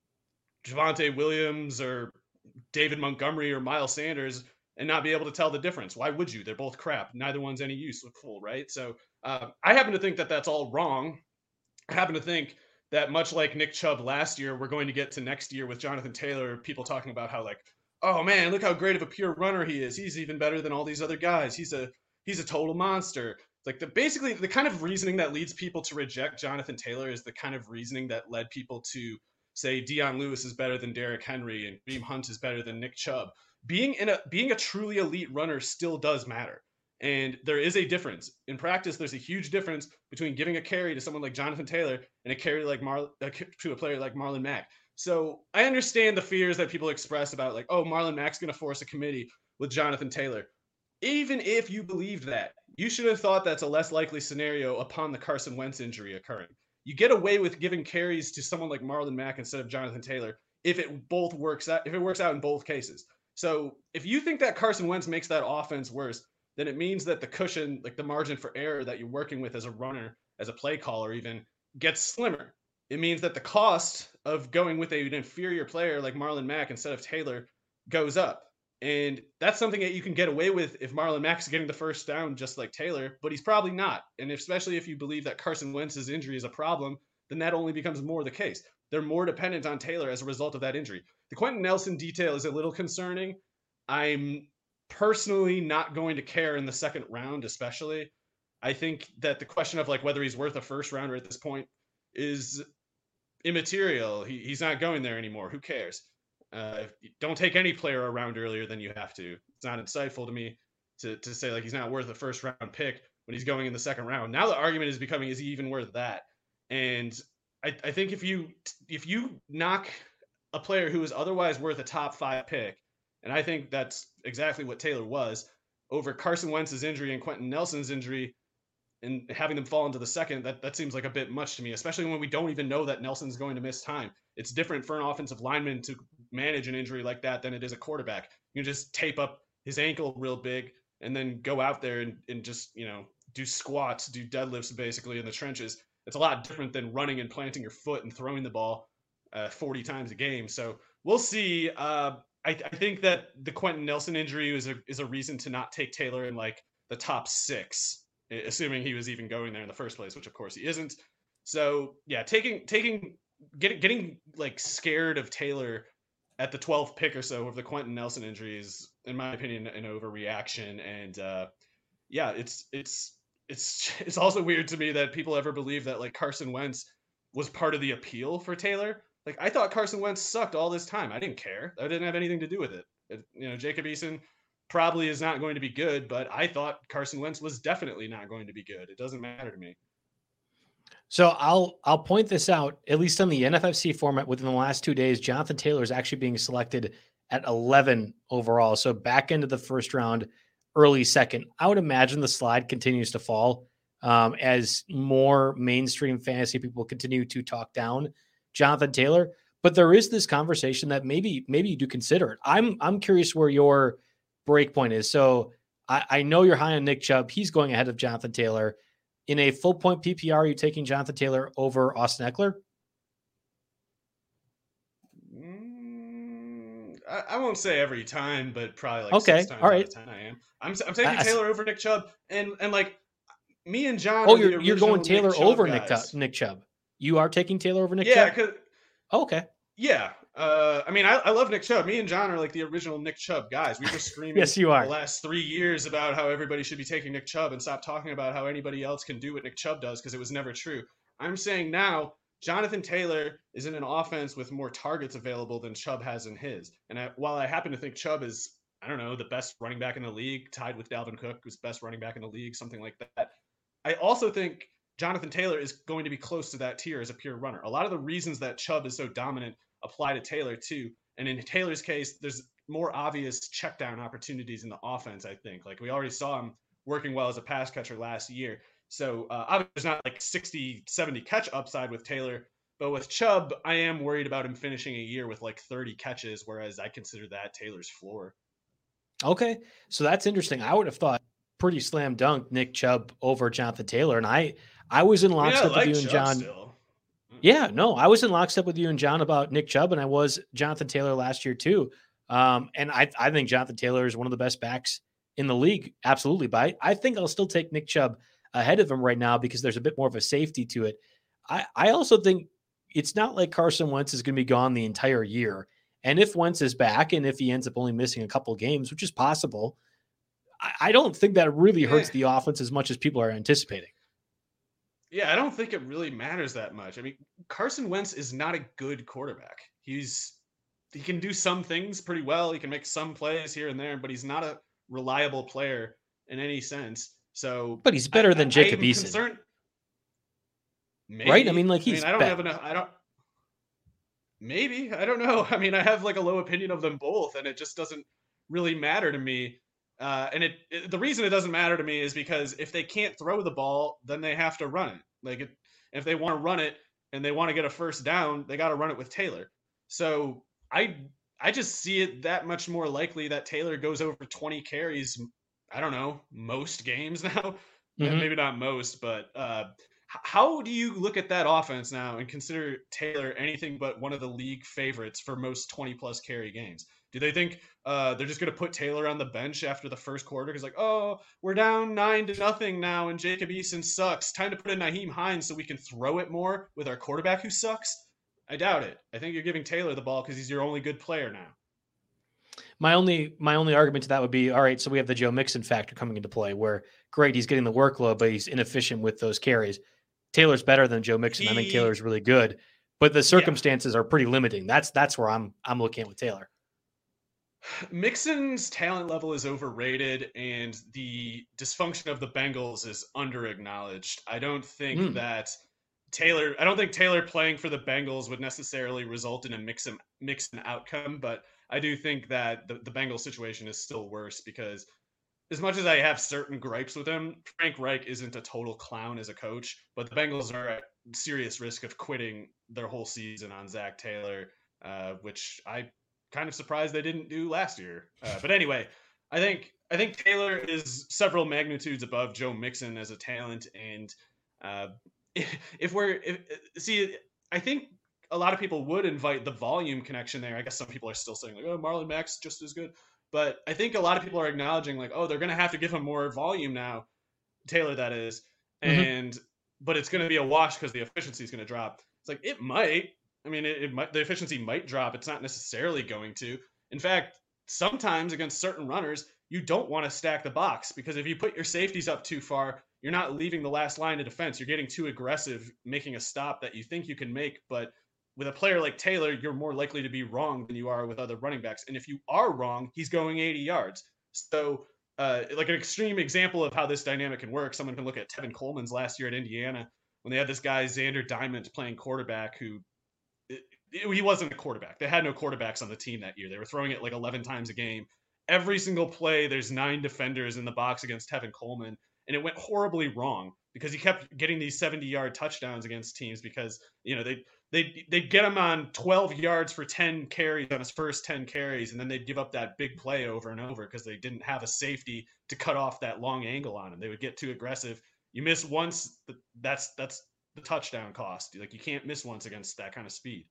Speaker 3: Javonte Williams or David Montgomery or Miles Sanders and not be able to tell the difference. Why would you? They're both crap. Neither one's any useful, right? So uh, I happen to think that that's all wrong. I happen to think that much like Nick Chubb last year, we're going to get to next year with Jonathan Taylor, people talking about how like, oh man, look how great of a pure runner he is. He's even better than all these other guys. He's a He's a total monster. It's like the basically the kind of reasoning that leads people to reject Jonathan Taylor is the kind of reasoning that led people to say Dion Lewis is better than Derrick Henry and Kareem Hunt is better than Nick Chubb. Being in a being a truly elite runner still does matter. And there is a difference. In practice, there's a huge difference between giving a carry to someone like Jonathan Taylor and a carry like Mar to a player like Marlon Mack. So I understand the fears that people express about like, oh, Marlon Mack's going to force a committee with Jonathan Taylor. Even if you believed that, you should have thought that's a less likely scenario upon the Carson Wentz injury occurring. You get away with giving carries to someone like Marlon Mack instead of Jonathan Taylor if it both works out, if it works out in both cases. So if you think that Carson Wentz makes that offense worse, then it means that the cushion, like the margin for error that you're working with as a runner, as a play caller even, gets slimmer. It means that the cost of going with an inferior player like Marlon Mack instead of Taylor goes up. And that's something that you can get away with if Marlon Mack's getting the first down just like Taylor, but he's probably not. And especially if you believe that Carson Wentz's injury is a problem, then that only becomes more the case. They're more dependent on Taylor as a result of that injury. The Quentin Nelson detail is a little concerning. I'm personally not going to care in the second round, especially. I think that the question of like whether he's worth a first rounder at this point is immaterial. He, he's not going there anymore. Who cares? Uh, don't take any player around earlier than you have to. It's not insightful to me to, to say like he's not worth a first round pick when he's going in the second round. Now the argument is becoming, is he even worth that? And I, I think if you if you knock a player who is otherwise worth a top five pick, and I think that's exactly what Taylor was, over Carson Wentz's injury and Quentin Nelson's injury, and having them fall into the second, that, that seems like a bit much to me, especially when we don't even know that Nelson's going to miss time. It's different for an offensive lineman to manage an injury like that than it is a quarterback. You can just tape up his ankle real big and then go out there and, and just, you know, do squats, do deadlifts basically in the trenches. It's a lot different than running and planting your foot and throwing the ball uh, forty times a game. So we'll see. Uh, I, I think that the Quentin Nelson injury is a, is a reason to not take Taylor in like the top six, assuming he was even going there in the first place, which of course he isn't. So yeah, taking, taking, getting, getting like scared of Taylor at the twelfth pick or so of the Quentin Nelson injury is, in my opinion, an overreaction. And uh, yeah, it's, it's, it's, it's also weird to me that people ever believe that like Carson Wentz was part of the appeal for Taylor. Like, I thought Carson Wentz sucked all this time. I didn't care. I didn't have anything to do with it. it you know, Jacob Eason probably is not going to be good, but I thought Carson Wentz was definitely not going to be good. It doesn't matter to me.
Speaker 2: So I'll I'll point this out, at least on the N F F C format within the last two days, Jonathan Taylor is actually being selected at eleven overall. So back into the first round, early second. I would imagine the slide continues to fall um, as more mainstream fantasy people continue to talk down Jonathan Taylor. But there is this conversation that maybe maybe you do consider it. I'm I'm curious where your break point is. So I, I know you're high on Nick Chubb. He's going ahead of Jonathan Taylor. In a full point P P R, are you taking Jonathan Taylor over Austin Eckler?
Speaker 3: Mm, I, I won't say every time, but probably like
Speaker 2: okay.
Speaker 3: six times
Speaker 2: All right.
Speaker 3: out of ten I am. I'm, I'm taking
Speaker 2: I,
Speaker 3: Taylor over Nick Chubb, and and like me and John.
Speaker 2: Oh, you're you're going Taylor
Speaker 3: Nick
Speaker 2: over
Speaker 3: Chubb
Speaker 2: Nick, Chubb, Nick Chubb. You are taking Taylor over Nick
Speaker 3: yeah,
Speaker 2: Chubb?
Speaker 3: Cause,
Speaker 2: oh, okay.
Speaker 3: Yeah. Uh, I mean, I, I love Nick Chubb. Me and John are like the original Nick Chubb guys. We were screaming
Speaker 2: yes, you are.
Speaker 3: the last three years about how everybody should be taking Nick Chubb and stop talking about how anybody else can do what Nick Chubb does, because it was never true. I'm saying now, Jonathan Taylor is in an offense with more targets available than Chubb has in his. And I, while I happen to think Chubb is, I don't know, the best running back in the league, tied with Dalvin Cook, who's best running back in the league, something like that, I also think Jonathan Taylor is going to be close to that tier as a pure runner. A lot of the reasons that Chubb is so dominant apply to Taylor too. And in Taylor's case, there's more obvious check down opportunities in the offense, I think. Like, we already saw him working well as a pass catcher last year. So uh, obviously there's not like sixty, seventy catch upside with Taylor, but with Chubb, I am worried about him finishing a year with like thirty catches, whereas I consider that Taylor's floor.
Speaker 2: Okay. So that's interesting. I would have thought pretty slam dunk Nick Chubb over Jonathan Taylor. And I, I was in lockstep yeah, like with you and
Speaker 3: Chubb
Speaker 2: John.
Speaker 3: Still.
Speaker 2: Yeah, no, I was in lockstep with you and John about Nick Chubb, and I was Jonathan Taylor last year too. Um, and I, I think Jonathan Taylor is one of the best backs in the league. Absolutely. But I, I think I'll still take Nick Chubb ahead of him right now because there's a bit more of a safety to it. I, I also think it's not like Carson Wentz is going to be gone the entire year. And if Wentz is back and if he ends up only missing a couple games, which is possible, I, I don't think that really hurts yeah. the offense as much as people are anticipating.
Speaker 3: Yeah, I don't think it really matters that much. I mean, Carson Wentz is not a good quarterback. He's he can do some things pretty well. He can make some plays here and there, but he's not a reliable player in any sense. So,
Speaker 2: but he's better
Speaker 3: I,
Speaker 2: than Jacob
Speaker 3: I'm
Speaker 2: Eason,
Speaker 3: concerned, maybe.
Speaker 2: Right? I mean, like he's.
Speaker 3: I, mean, I don't
Speaker 2: better.
Speaker 3: have enough. I don't. Maybe I don't know. I mean, I have like a low opinion of them both, and it just doesn't really matter to me. Uh, and it, it, the reason it doesn't matter to me is because if they can't throw the ball, then they have to run it. Like, it, if they want to run it and they want to get a first down, they got to run it with Taylor. So I, I just see it that much more likely that Taylor goes over twenty carries. I don't know, most games now, mm-hmm. maybe not most, but uh, how do you look at that offense now and consider Taylor anything but one of the league favorites for most twenty plus carry games? Do they think uh, they're just going to put Taylor on the bench after the first quarter? Because like, oh, we're down nine to nothing now, and Jacob Eason sucks. Time to put in Nyheim Hines so we can throw it more with our quarterback who sucks. I doubt it. I think you're giving Taylor the ball because he's your only good player now.
Speaker 2: My only my only argument to that would be, all right, so we have the Joe Mixon factor coming into play, where great, he's getting the workload, but he's inefficient with those carries. Taylor's better than Joe Mixon. He, I think Taylor's really good, but the circumstances yeah. are pretty limiting. That's that's where I'm I'm looking at with Taylor.
Speaker 3: Mixon's talent level is overrated, and the dysfunction of the Bengals is under-acknowledged. I don't think mm. that Taylor, I don't think Taylor playing for the Bengals would necessarily result in a mix and mix and outcome, but I do think that the, the Bengals situation is still worse because as much as I have certain gripes with him, Frank Reich isn't a total clown as a coach, but the Bengals are at serious risk of quitting their whole season on Zach Taylor, uh, which I kind of surprised they didn't do last year. Uh, but anyway, I think I think Taylor is several magnitudes above Joe Mixon as a talent, and uh, if, if we're if, see, I think a lot of people would invite the volume connection there. I guess some people are still saying like, "Oh, Marlon Mack's just as good," but I think a lot of people are acknowledging like, "Oh, they're going to have to give him more volume now." Taylor, that is, mm-hmm. and but it's going to be a wash because the efficiency is going to drop. It's like it might. I mean, it, it might. The efficiency might drop. It's not necessarily going to. In fact, sometimes against certain runners, you don't want to stack the box because if you put your safeties up too far, you're not leaving the last line of defense. You're getting too aggressive, making a stop that you think you can make. But with a player like Taylor, you're more likely to be wrong than you are with other running backs. And if you are wrong, he's going eighty yards. So uh, like an extreme example of how this dynamic can work, someone can look at Tevin Coleman's last year at Indiana when they had this guy, Xander Diamond, playing quarterback who it, it, he wasn't a quarterback. They had no quarterbacks on the team that year. They were throwing it like eleven times a game. Every single play, there's nine defenders in the box against Tevin Coleman. And it went horribly wrong because he kept getting these seventy-yard touchdowns against teams because, you know, they they they'd get him on twelve yards for ten carries on his first ten carries, and then they'd give up that big play over and over because they didn't have a safety to cut off that long angle on him. They would get too aggressive. You miss once, that's that's the touchdown cost. Like, you can't miss once against that kind of speed.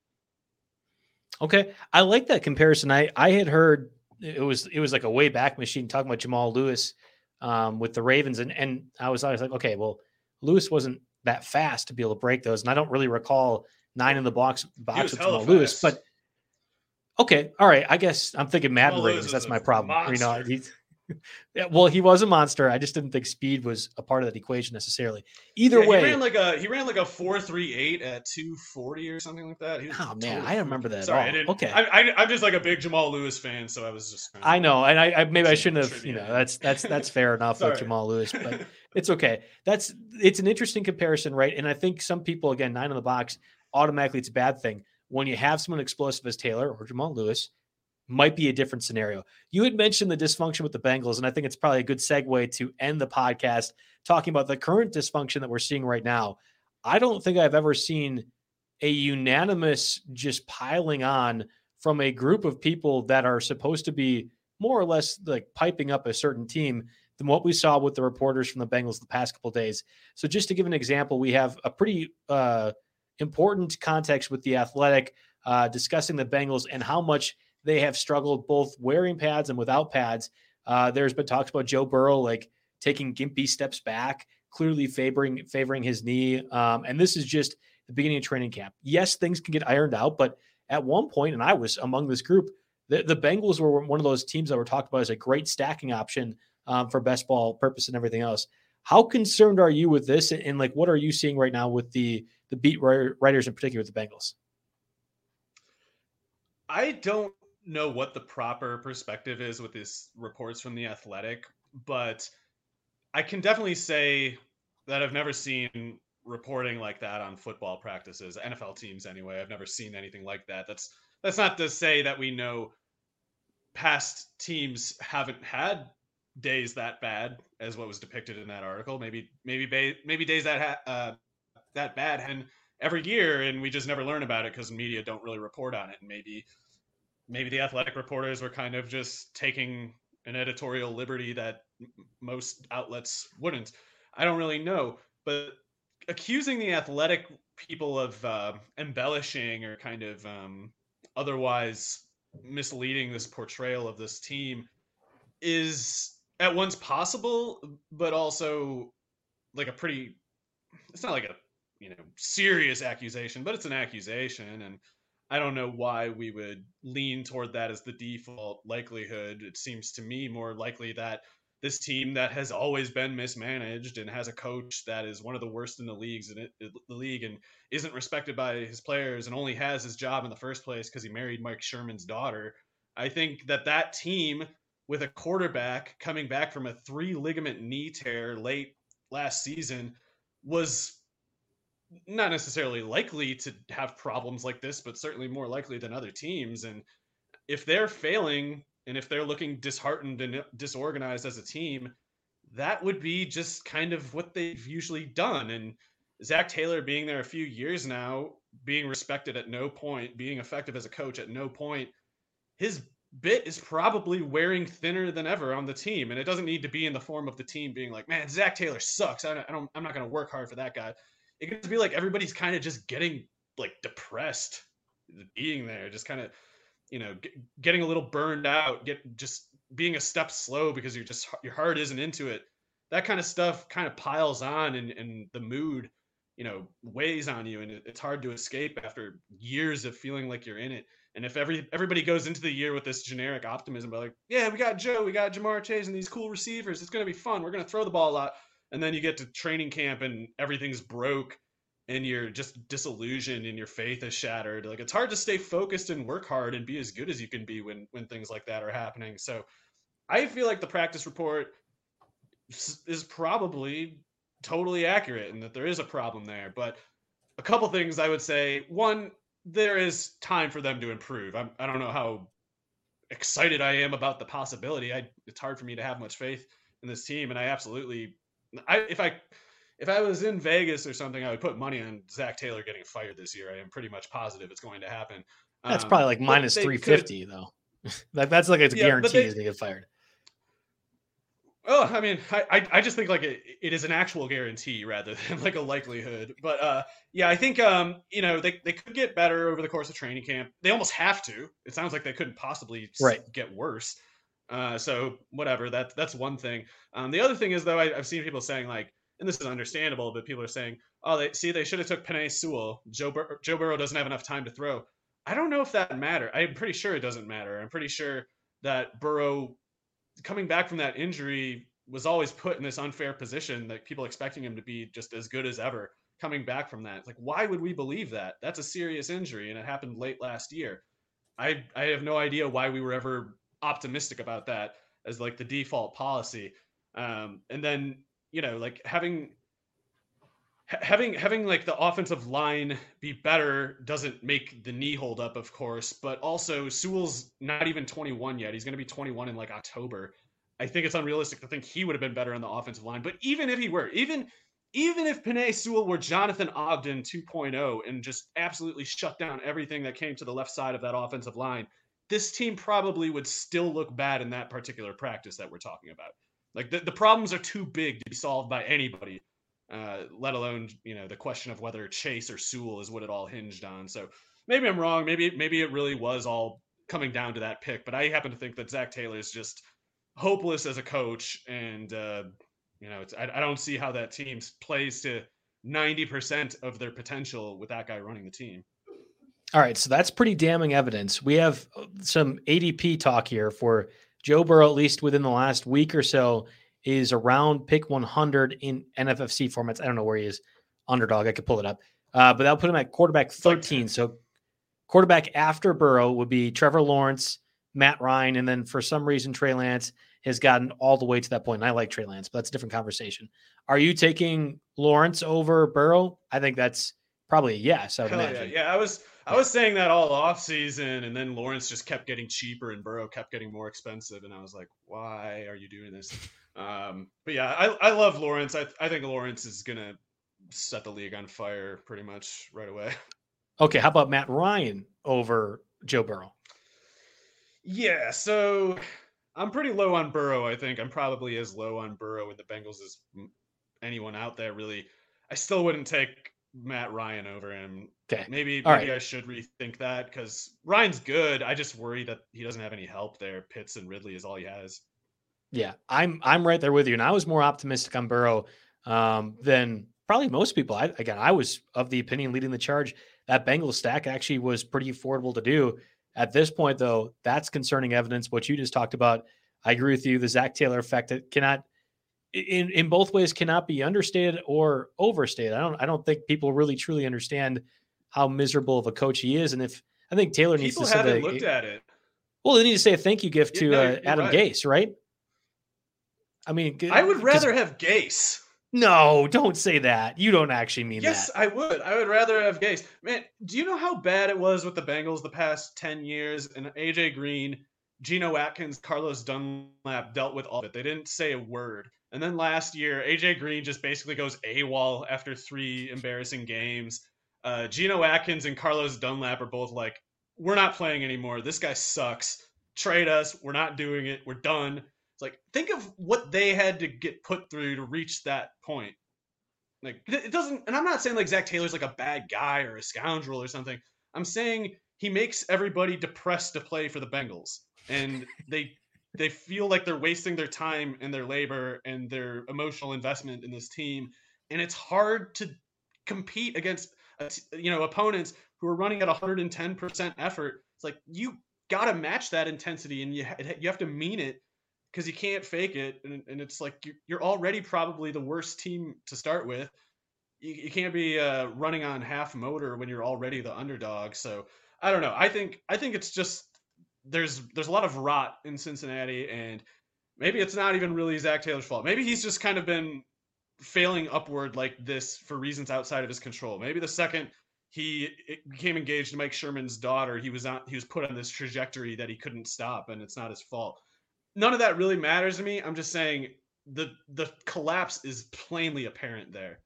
Speaker 2: Okay, I like that comparison. I I had heard it was it was like a way back machine talking about Jamal Lewis um, with the Ravens, and and I was always like, okay, well, Lewis wasn't that fast to be able to break those, and I don't really recall nine in the box box with Jamal Lewis, but okay, all right. I guess I'm thinking Madden ratings. That's my problem. Monster. You know, he's, yeah, well, he was a monster. I just didn't think speed was a part of that equation necessarily. Either
Speaker 3: yeah,
Speaker 2: way,
Speaker 3: he ran like a he ran like a four three eight at two forty or something like that. He was
Speaker 2: oh man, I don't remember that.
Speaker 3: Sorry,
Speaker 2: at all.
Speaker 3: I didn't,
Speaker 2: okay,
Speaker 3: I, I, I'm just like a big Jamal Lewis fan, so I was just.
Speaker 2: I know, and I, I maybe I shouldn't have. You know, that's that's that's fair enough with Jamal Lewis, but it's okay. That's it's an interesting comparison, right? And I think some people, again, nine in the box, automatically it's a bad thing. When you have someone explosive as Taylor or Jamal Lewis, might be a different scenario. You had mentioned the dysfunction with the Bengals, and I think it's probably a good segue to end the podcast talking about the current dysfunction that we're seeing right now. I don't think I've ever seen a unanimous just piling on from a group of people that are supposed to be more or less like piping up a certain team than what we saw with the reporters from the Bengals the past couple of days. So just to give an example, we have a pretty uh, important context with The Athletic uh, discussing the Bengals and how much they have struggled both wearing pads and without pads. Uh, there's been talks about Joe Burrow like taking gimpy steps back, clearly favoring favoring his knee. Um, and this is just the beginning of training camp. Yes, things can get ironed out, but at one point, and I was among this group, the, the Bengals were one of those teams that were talked about as a great stacking option um, for best ball purpose and everything else. How concerned are you with this? And, and like, what are you seeing right now with the the beat writers in particular with the Bengals?
Speaker 3: I don't know what the proper perspective is with these reports from The Athletic, but I can definitely say that I've never seen reporting like that on football practices, N F L teams anyway. I've never seen anything like that. That's that's not to say that we know past teams haven't had days that bad as what was depicted in that article. Maybe maybe maybe days that ha- uh, that bad and every year, and we just never learn about it because media don't really report on it. And maybe maybe the Athletic reporters were kind of just taking an editorial liberty that m- most outlets wouldn't. I don't really know, but accusing the Athletic people of uh, embellishing or kind of um, otherwise misleading this portrayal of this team is at once possible, but also like a pretty, it's not like a, you know, serious accusation, but it's an accusation. And I don't know why we would lean toward that as the default likelihood. It seems to me more likely that this team that has always been mismanaged and has a coach that is one of the worst in the leagues in it, the league and isn't respected by his players and only has his job in the first place because he married Mike Sherman's daughter. I think that that team with a quarterback coming back from a three ligament knee tear late last season was not necessarily likely to have problems like this, but certainly more likely than other teams. And if they're failing and if they're looking disheartened and disorganized as a team, that would be just kind of what they've usually done. And Zach Taylor being there a few years now, being respected at no point, being effective as a coach at no point, his bit is probably wearing thinner than ever on the team. And it doesn't need to be in the form of the team being like, man, Zach Taylor sucks. I don't, I don't I'm not going to work hard for that guy. It could be like everybody's kind of just getting like depressed being there, just kind of, you know, get, getting a little burned out, get just being a step slow because you're just, your heart isn't into it. That kind of stuff kind of piles on, and, and the mood, you know, weighs on you, and it, it's hard to escape after years of feeling like you're in it. And if every everybody goes into the year with this generic optimism, but like, yeah, we got Joe, we got Jamar Chase and these cool receivers, it's going to be fun, we're going to throw the ball a lot. And then you get to training camp and everything's broke and you're just disillusioned and your faith is shattered. Like, it's hard to stay focused and work hard and be as good as you can be when, when things like that are happening. So I feel like the practice report is probably totally accurate and that there is a problem there. But a couple things I would say. One, there is time for them to improve. I'm, I don't know how excited I am about the possibility. I, it's hard for me to have much faith in this team. And I absolutely, I, if I, if I was in Vegas or something, I would put money on Zach Taylor getting fired this year. I am pretty much positive it's going to happen.
Speaker 2: That's um, probably like minus three fifty could, though. Like that's like it's yeah, guaranteed he's going to get fired.
Speaker 3: Oh, I mean, I I just think like it, it is an actual guarantee rather than like a likelihood. But uh, yeah, I think um, you know, they, they could get better over the course of training camp. They almost have to. It sounds like they couldn't possibly
Speaker 2: right.
Speaker 3: get worse. Uh, so whatever. That that's one thing. Um, the other thing is though, I, I've seen people saying like, and this is understandable, but people are saying, oh, they see they should have took Penei Sewell. Joe Bur- Joe Burrow doesn't have enough time to throw. I don't know if that matters. I'm pretty sure it doesn't matter. I'm pretty sure that Burrow, coming back from that injury, was always put in this unfair position that people expecting him to be just as good as ever coming back from that. It's like, why would we believe that? That's a serious injury, and it happened late last year. I I have no idea why we were ever optimistic about that as like the default policy. Um, and then, you know, like having having having like the offensive line be better doesn't make the knee hold up, of course, but also Sewell's not even twenty-one yet. He's going to be twenty-one in like October. I think it's unrealistic to think he would have been better on the offensive line. But even if he were, even even if Penei Sewell were Jonathan Ogden two point oh and just absolutely shut down everything that came to the left side of that offensive line, this team probably would still look bad in that particular practice that we're talking about. Like the, the problems are too big to be solved by anybody, uh, let alone, you know, the question of whether Chase or Sewell is what it all hinged on. So maybe I'm wrong. Maybe maybe it really was all coming down to that pick. But I happen to think that Zach Taylor is just hopeless as a coach, and uh, you know, it's, I, I don't see how that team plays to ninety percent of their potential with that guy running the team.
Speaker 2: All right, so that's pretty damning evidence. We have some A D P talk here for Joe Burrow, at least within the last week or so, is around pick one hundred in N F F C formats. I don't know where he is. Underdog, I could pull it up, uh, but that'll put him at quarterback thirteen. So quarterback after Burrow would be Trevor Lawrence, Matt Ryan, and then for some reason Trey Lance has gotten all the way to that point. And I like Trey Lance, but that's a different conversation. Are you taking Lawrence over Burrow? I think that's probably a yes. I would
Speaker 3: Hell
Speaker 2: imagine.
Speaker 3: Yeah, yeah. I was I was saying that all off season, and then Lawrence just kept getting cheaper and Burrow kept getting more expensive, and I was like, why are you doing this? Um, but yeah, I, I love Lawrence. I I think Lawrence is gonna set the league on fire pretty much right away.
Speaker 2: Okay, how about Matt Ryan over Joe Burrow?
Speaker 3: Yeah, so I'm pretty low on Burrow, I think. I'm probably as low on Burrow and the Bengals as anyone out there, really. I still wouldn't take Matt Ryan over him.
Speaker 2: Okay.
Speaker 3: Maybe,
Speaker 2: All
Speaker 3: maybe
Speaker 2: right.
Speaker 3: I should rethink that because Ryan's good. I just worry that he doesn't have any help there. Pitts and Ridley is all he has.
Speaker 2: Yeah, I'm I'm right there with you. And I was more optimistic on Burrow um, than probably most people. I, again, I was of the opinion leading the charge that Bengals stack actually was pretty affordable to do. At this point, though, that's concerning evidence. What you just talked about, I agree with you. The Zach Taylor effect, it cannot, in, in both ways, cannot be understated or overstated. I don't, I don't think people really truly understand how miserable of a coach he is. And if I think Taylor needs
Speaker 3: people
Speaker 2: to
Speaker 3: haven't
Speaker 2: say,
Speaker 3: looked at it.
Speaker 2: Well, they need to say a thank you gift to
Speaker 3: Yeah, no,
Speaker 2: uh, Adam
Speaker 3: right.
Speaker 2: Gase, right? I mean,
Speaker 3: I would rather have Gase.
Speaker 2: No, don't say that. You don't actually mean
Speaker 3: yes,
Speaker 2: that.
Speaker 3: Yes, I would. I would rather have Gase. Man, do you know how bad it was with the Bengals the past ten years? And A J Green, Geno Atkins, Carlos Dunlap dealt with all of it. They didn't say a word. And then last year, A J Green just basically goes AWOL after three embarrassing games. Uh, Geno Atkins and Carlos Dunlap are both like, we're not playing anymore. This guy sucks. Trade us. We're not doing it. We're done. It's like, think of what they had to get put through to reach that point. Like, it doesn't, and I'm not saying like Zach Taylor's like a bad guy or a scoundrel or something. I'm saying he makes everybody depressed to play for the Bengals. And they they feel like they're wasting their time and their labor and their emotional investment in this team. And it's hard to compete against, you know, opponents who are running at one hundred ten percent effort. It's like, you got to match that intensity, and you, you have to mean it, because you can't fake it. And, and it's like, you're already probably the worst team to start with. You, you can't be uh, running on half motor when you're already the underdog. So I don't know. I think, I think it's just, there's, there's a lot of rot in Cincinnati, and maybe it's not even really Zach Taylor's fault. Maybe he's just kind of been failing upward like this for reasons outside of his control. Maybe the second he became engaged to Mike Sherman's daughter, he was on, he was put on this trajectory that he couldn't stop, and it's not his fault. None of that really matters to me. I'm just saying the the collapse is plainly apparent there.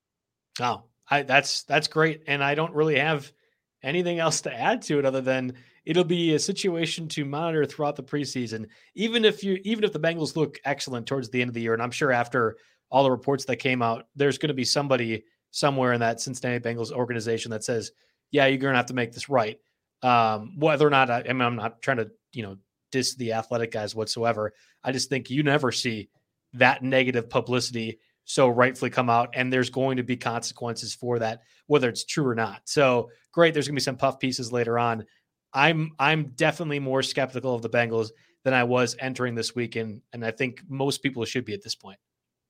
Speaker 2: Oh, I, that's that's great, and I don't really have anything else to add to it other than it'll be a situation to monitor throughout the preseason. Even if you, even if the Bengals look excellent towards the end of the year, and I'm sure after all the reports that came out, there's going to be somebody somewhere in that Cincinnati Bengals organization that says, "Yeah, you're going to have to make this right." Um, whether or not I, I mean, I'm not trying to, you know, diss the athletic guys whatsoever. I just think you never see that negative publicity so rightfully come out, and there's going to be consequences for that, whether it's true or not. So great. There's gonna be some puff pieces later on. I'm, I'm definitely more skeptical of the Bengals than I was entering this weekend. And I think most people should be at this point.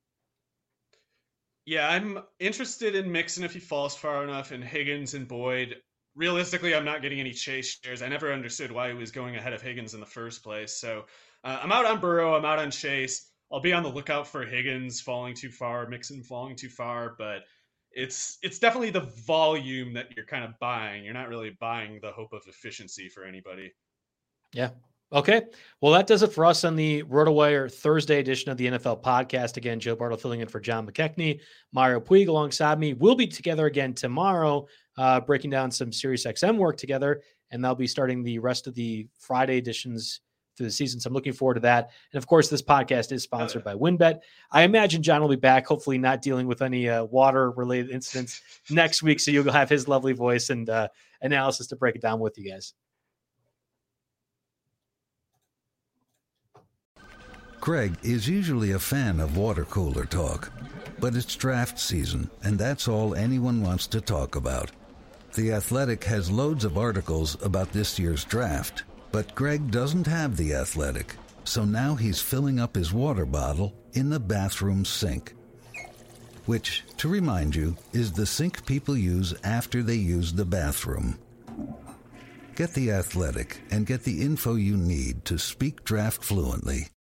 Speaker 3: Yeah. I'm interested in Mixon if he falls far enough, and Higgins and Boyd. Realistically, I'm not getting any Chase shares. I never understood why he was going ahead of Higgins in the first place. So uh, I'm out on Burrow. I'm out on Chase. I'll be on the lookout for Higgins falling too far, Mixon falling too far. But it's it's definitely the volume that you're kind of buying. You're not really buying the hope of efficiency for anybody.
Speaker 2: Yeah. Okay. Well, that does it for us on the RotoWire Thursday edition of the N F L podcast. Again, Joe Bartle filling in for John McKechnie. Mario Puig alongside me. We'll be together again tomorrow, uh, breaking down some SiriusXM work together, and they'll be starting the rest of the Friday editions through the season. So I'm looking forward to that. And of course, this podcast is sponsored by WynnBET. I imagine John will be back, hopefully not dealing with any uh, water-related incidents next week, so you'll have his lovely voice and uh, analysis to break it down with you guys.
Speaker 4: Greg is usually a fan of water cooler talk, but it's draft season, and that's all anyone wants to talk about. The Athletic has loads of articles about this year's draft, but Greg doesn't have The Athletic, so now he's filling up his water bottle in the bathroom sink. Which, to remind you, is the sink people use after they use the bathroom. Get The Athletic and get the info you need to speak draft fluently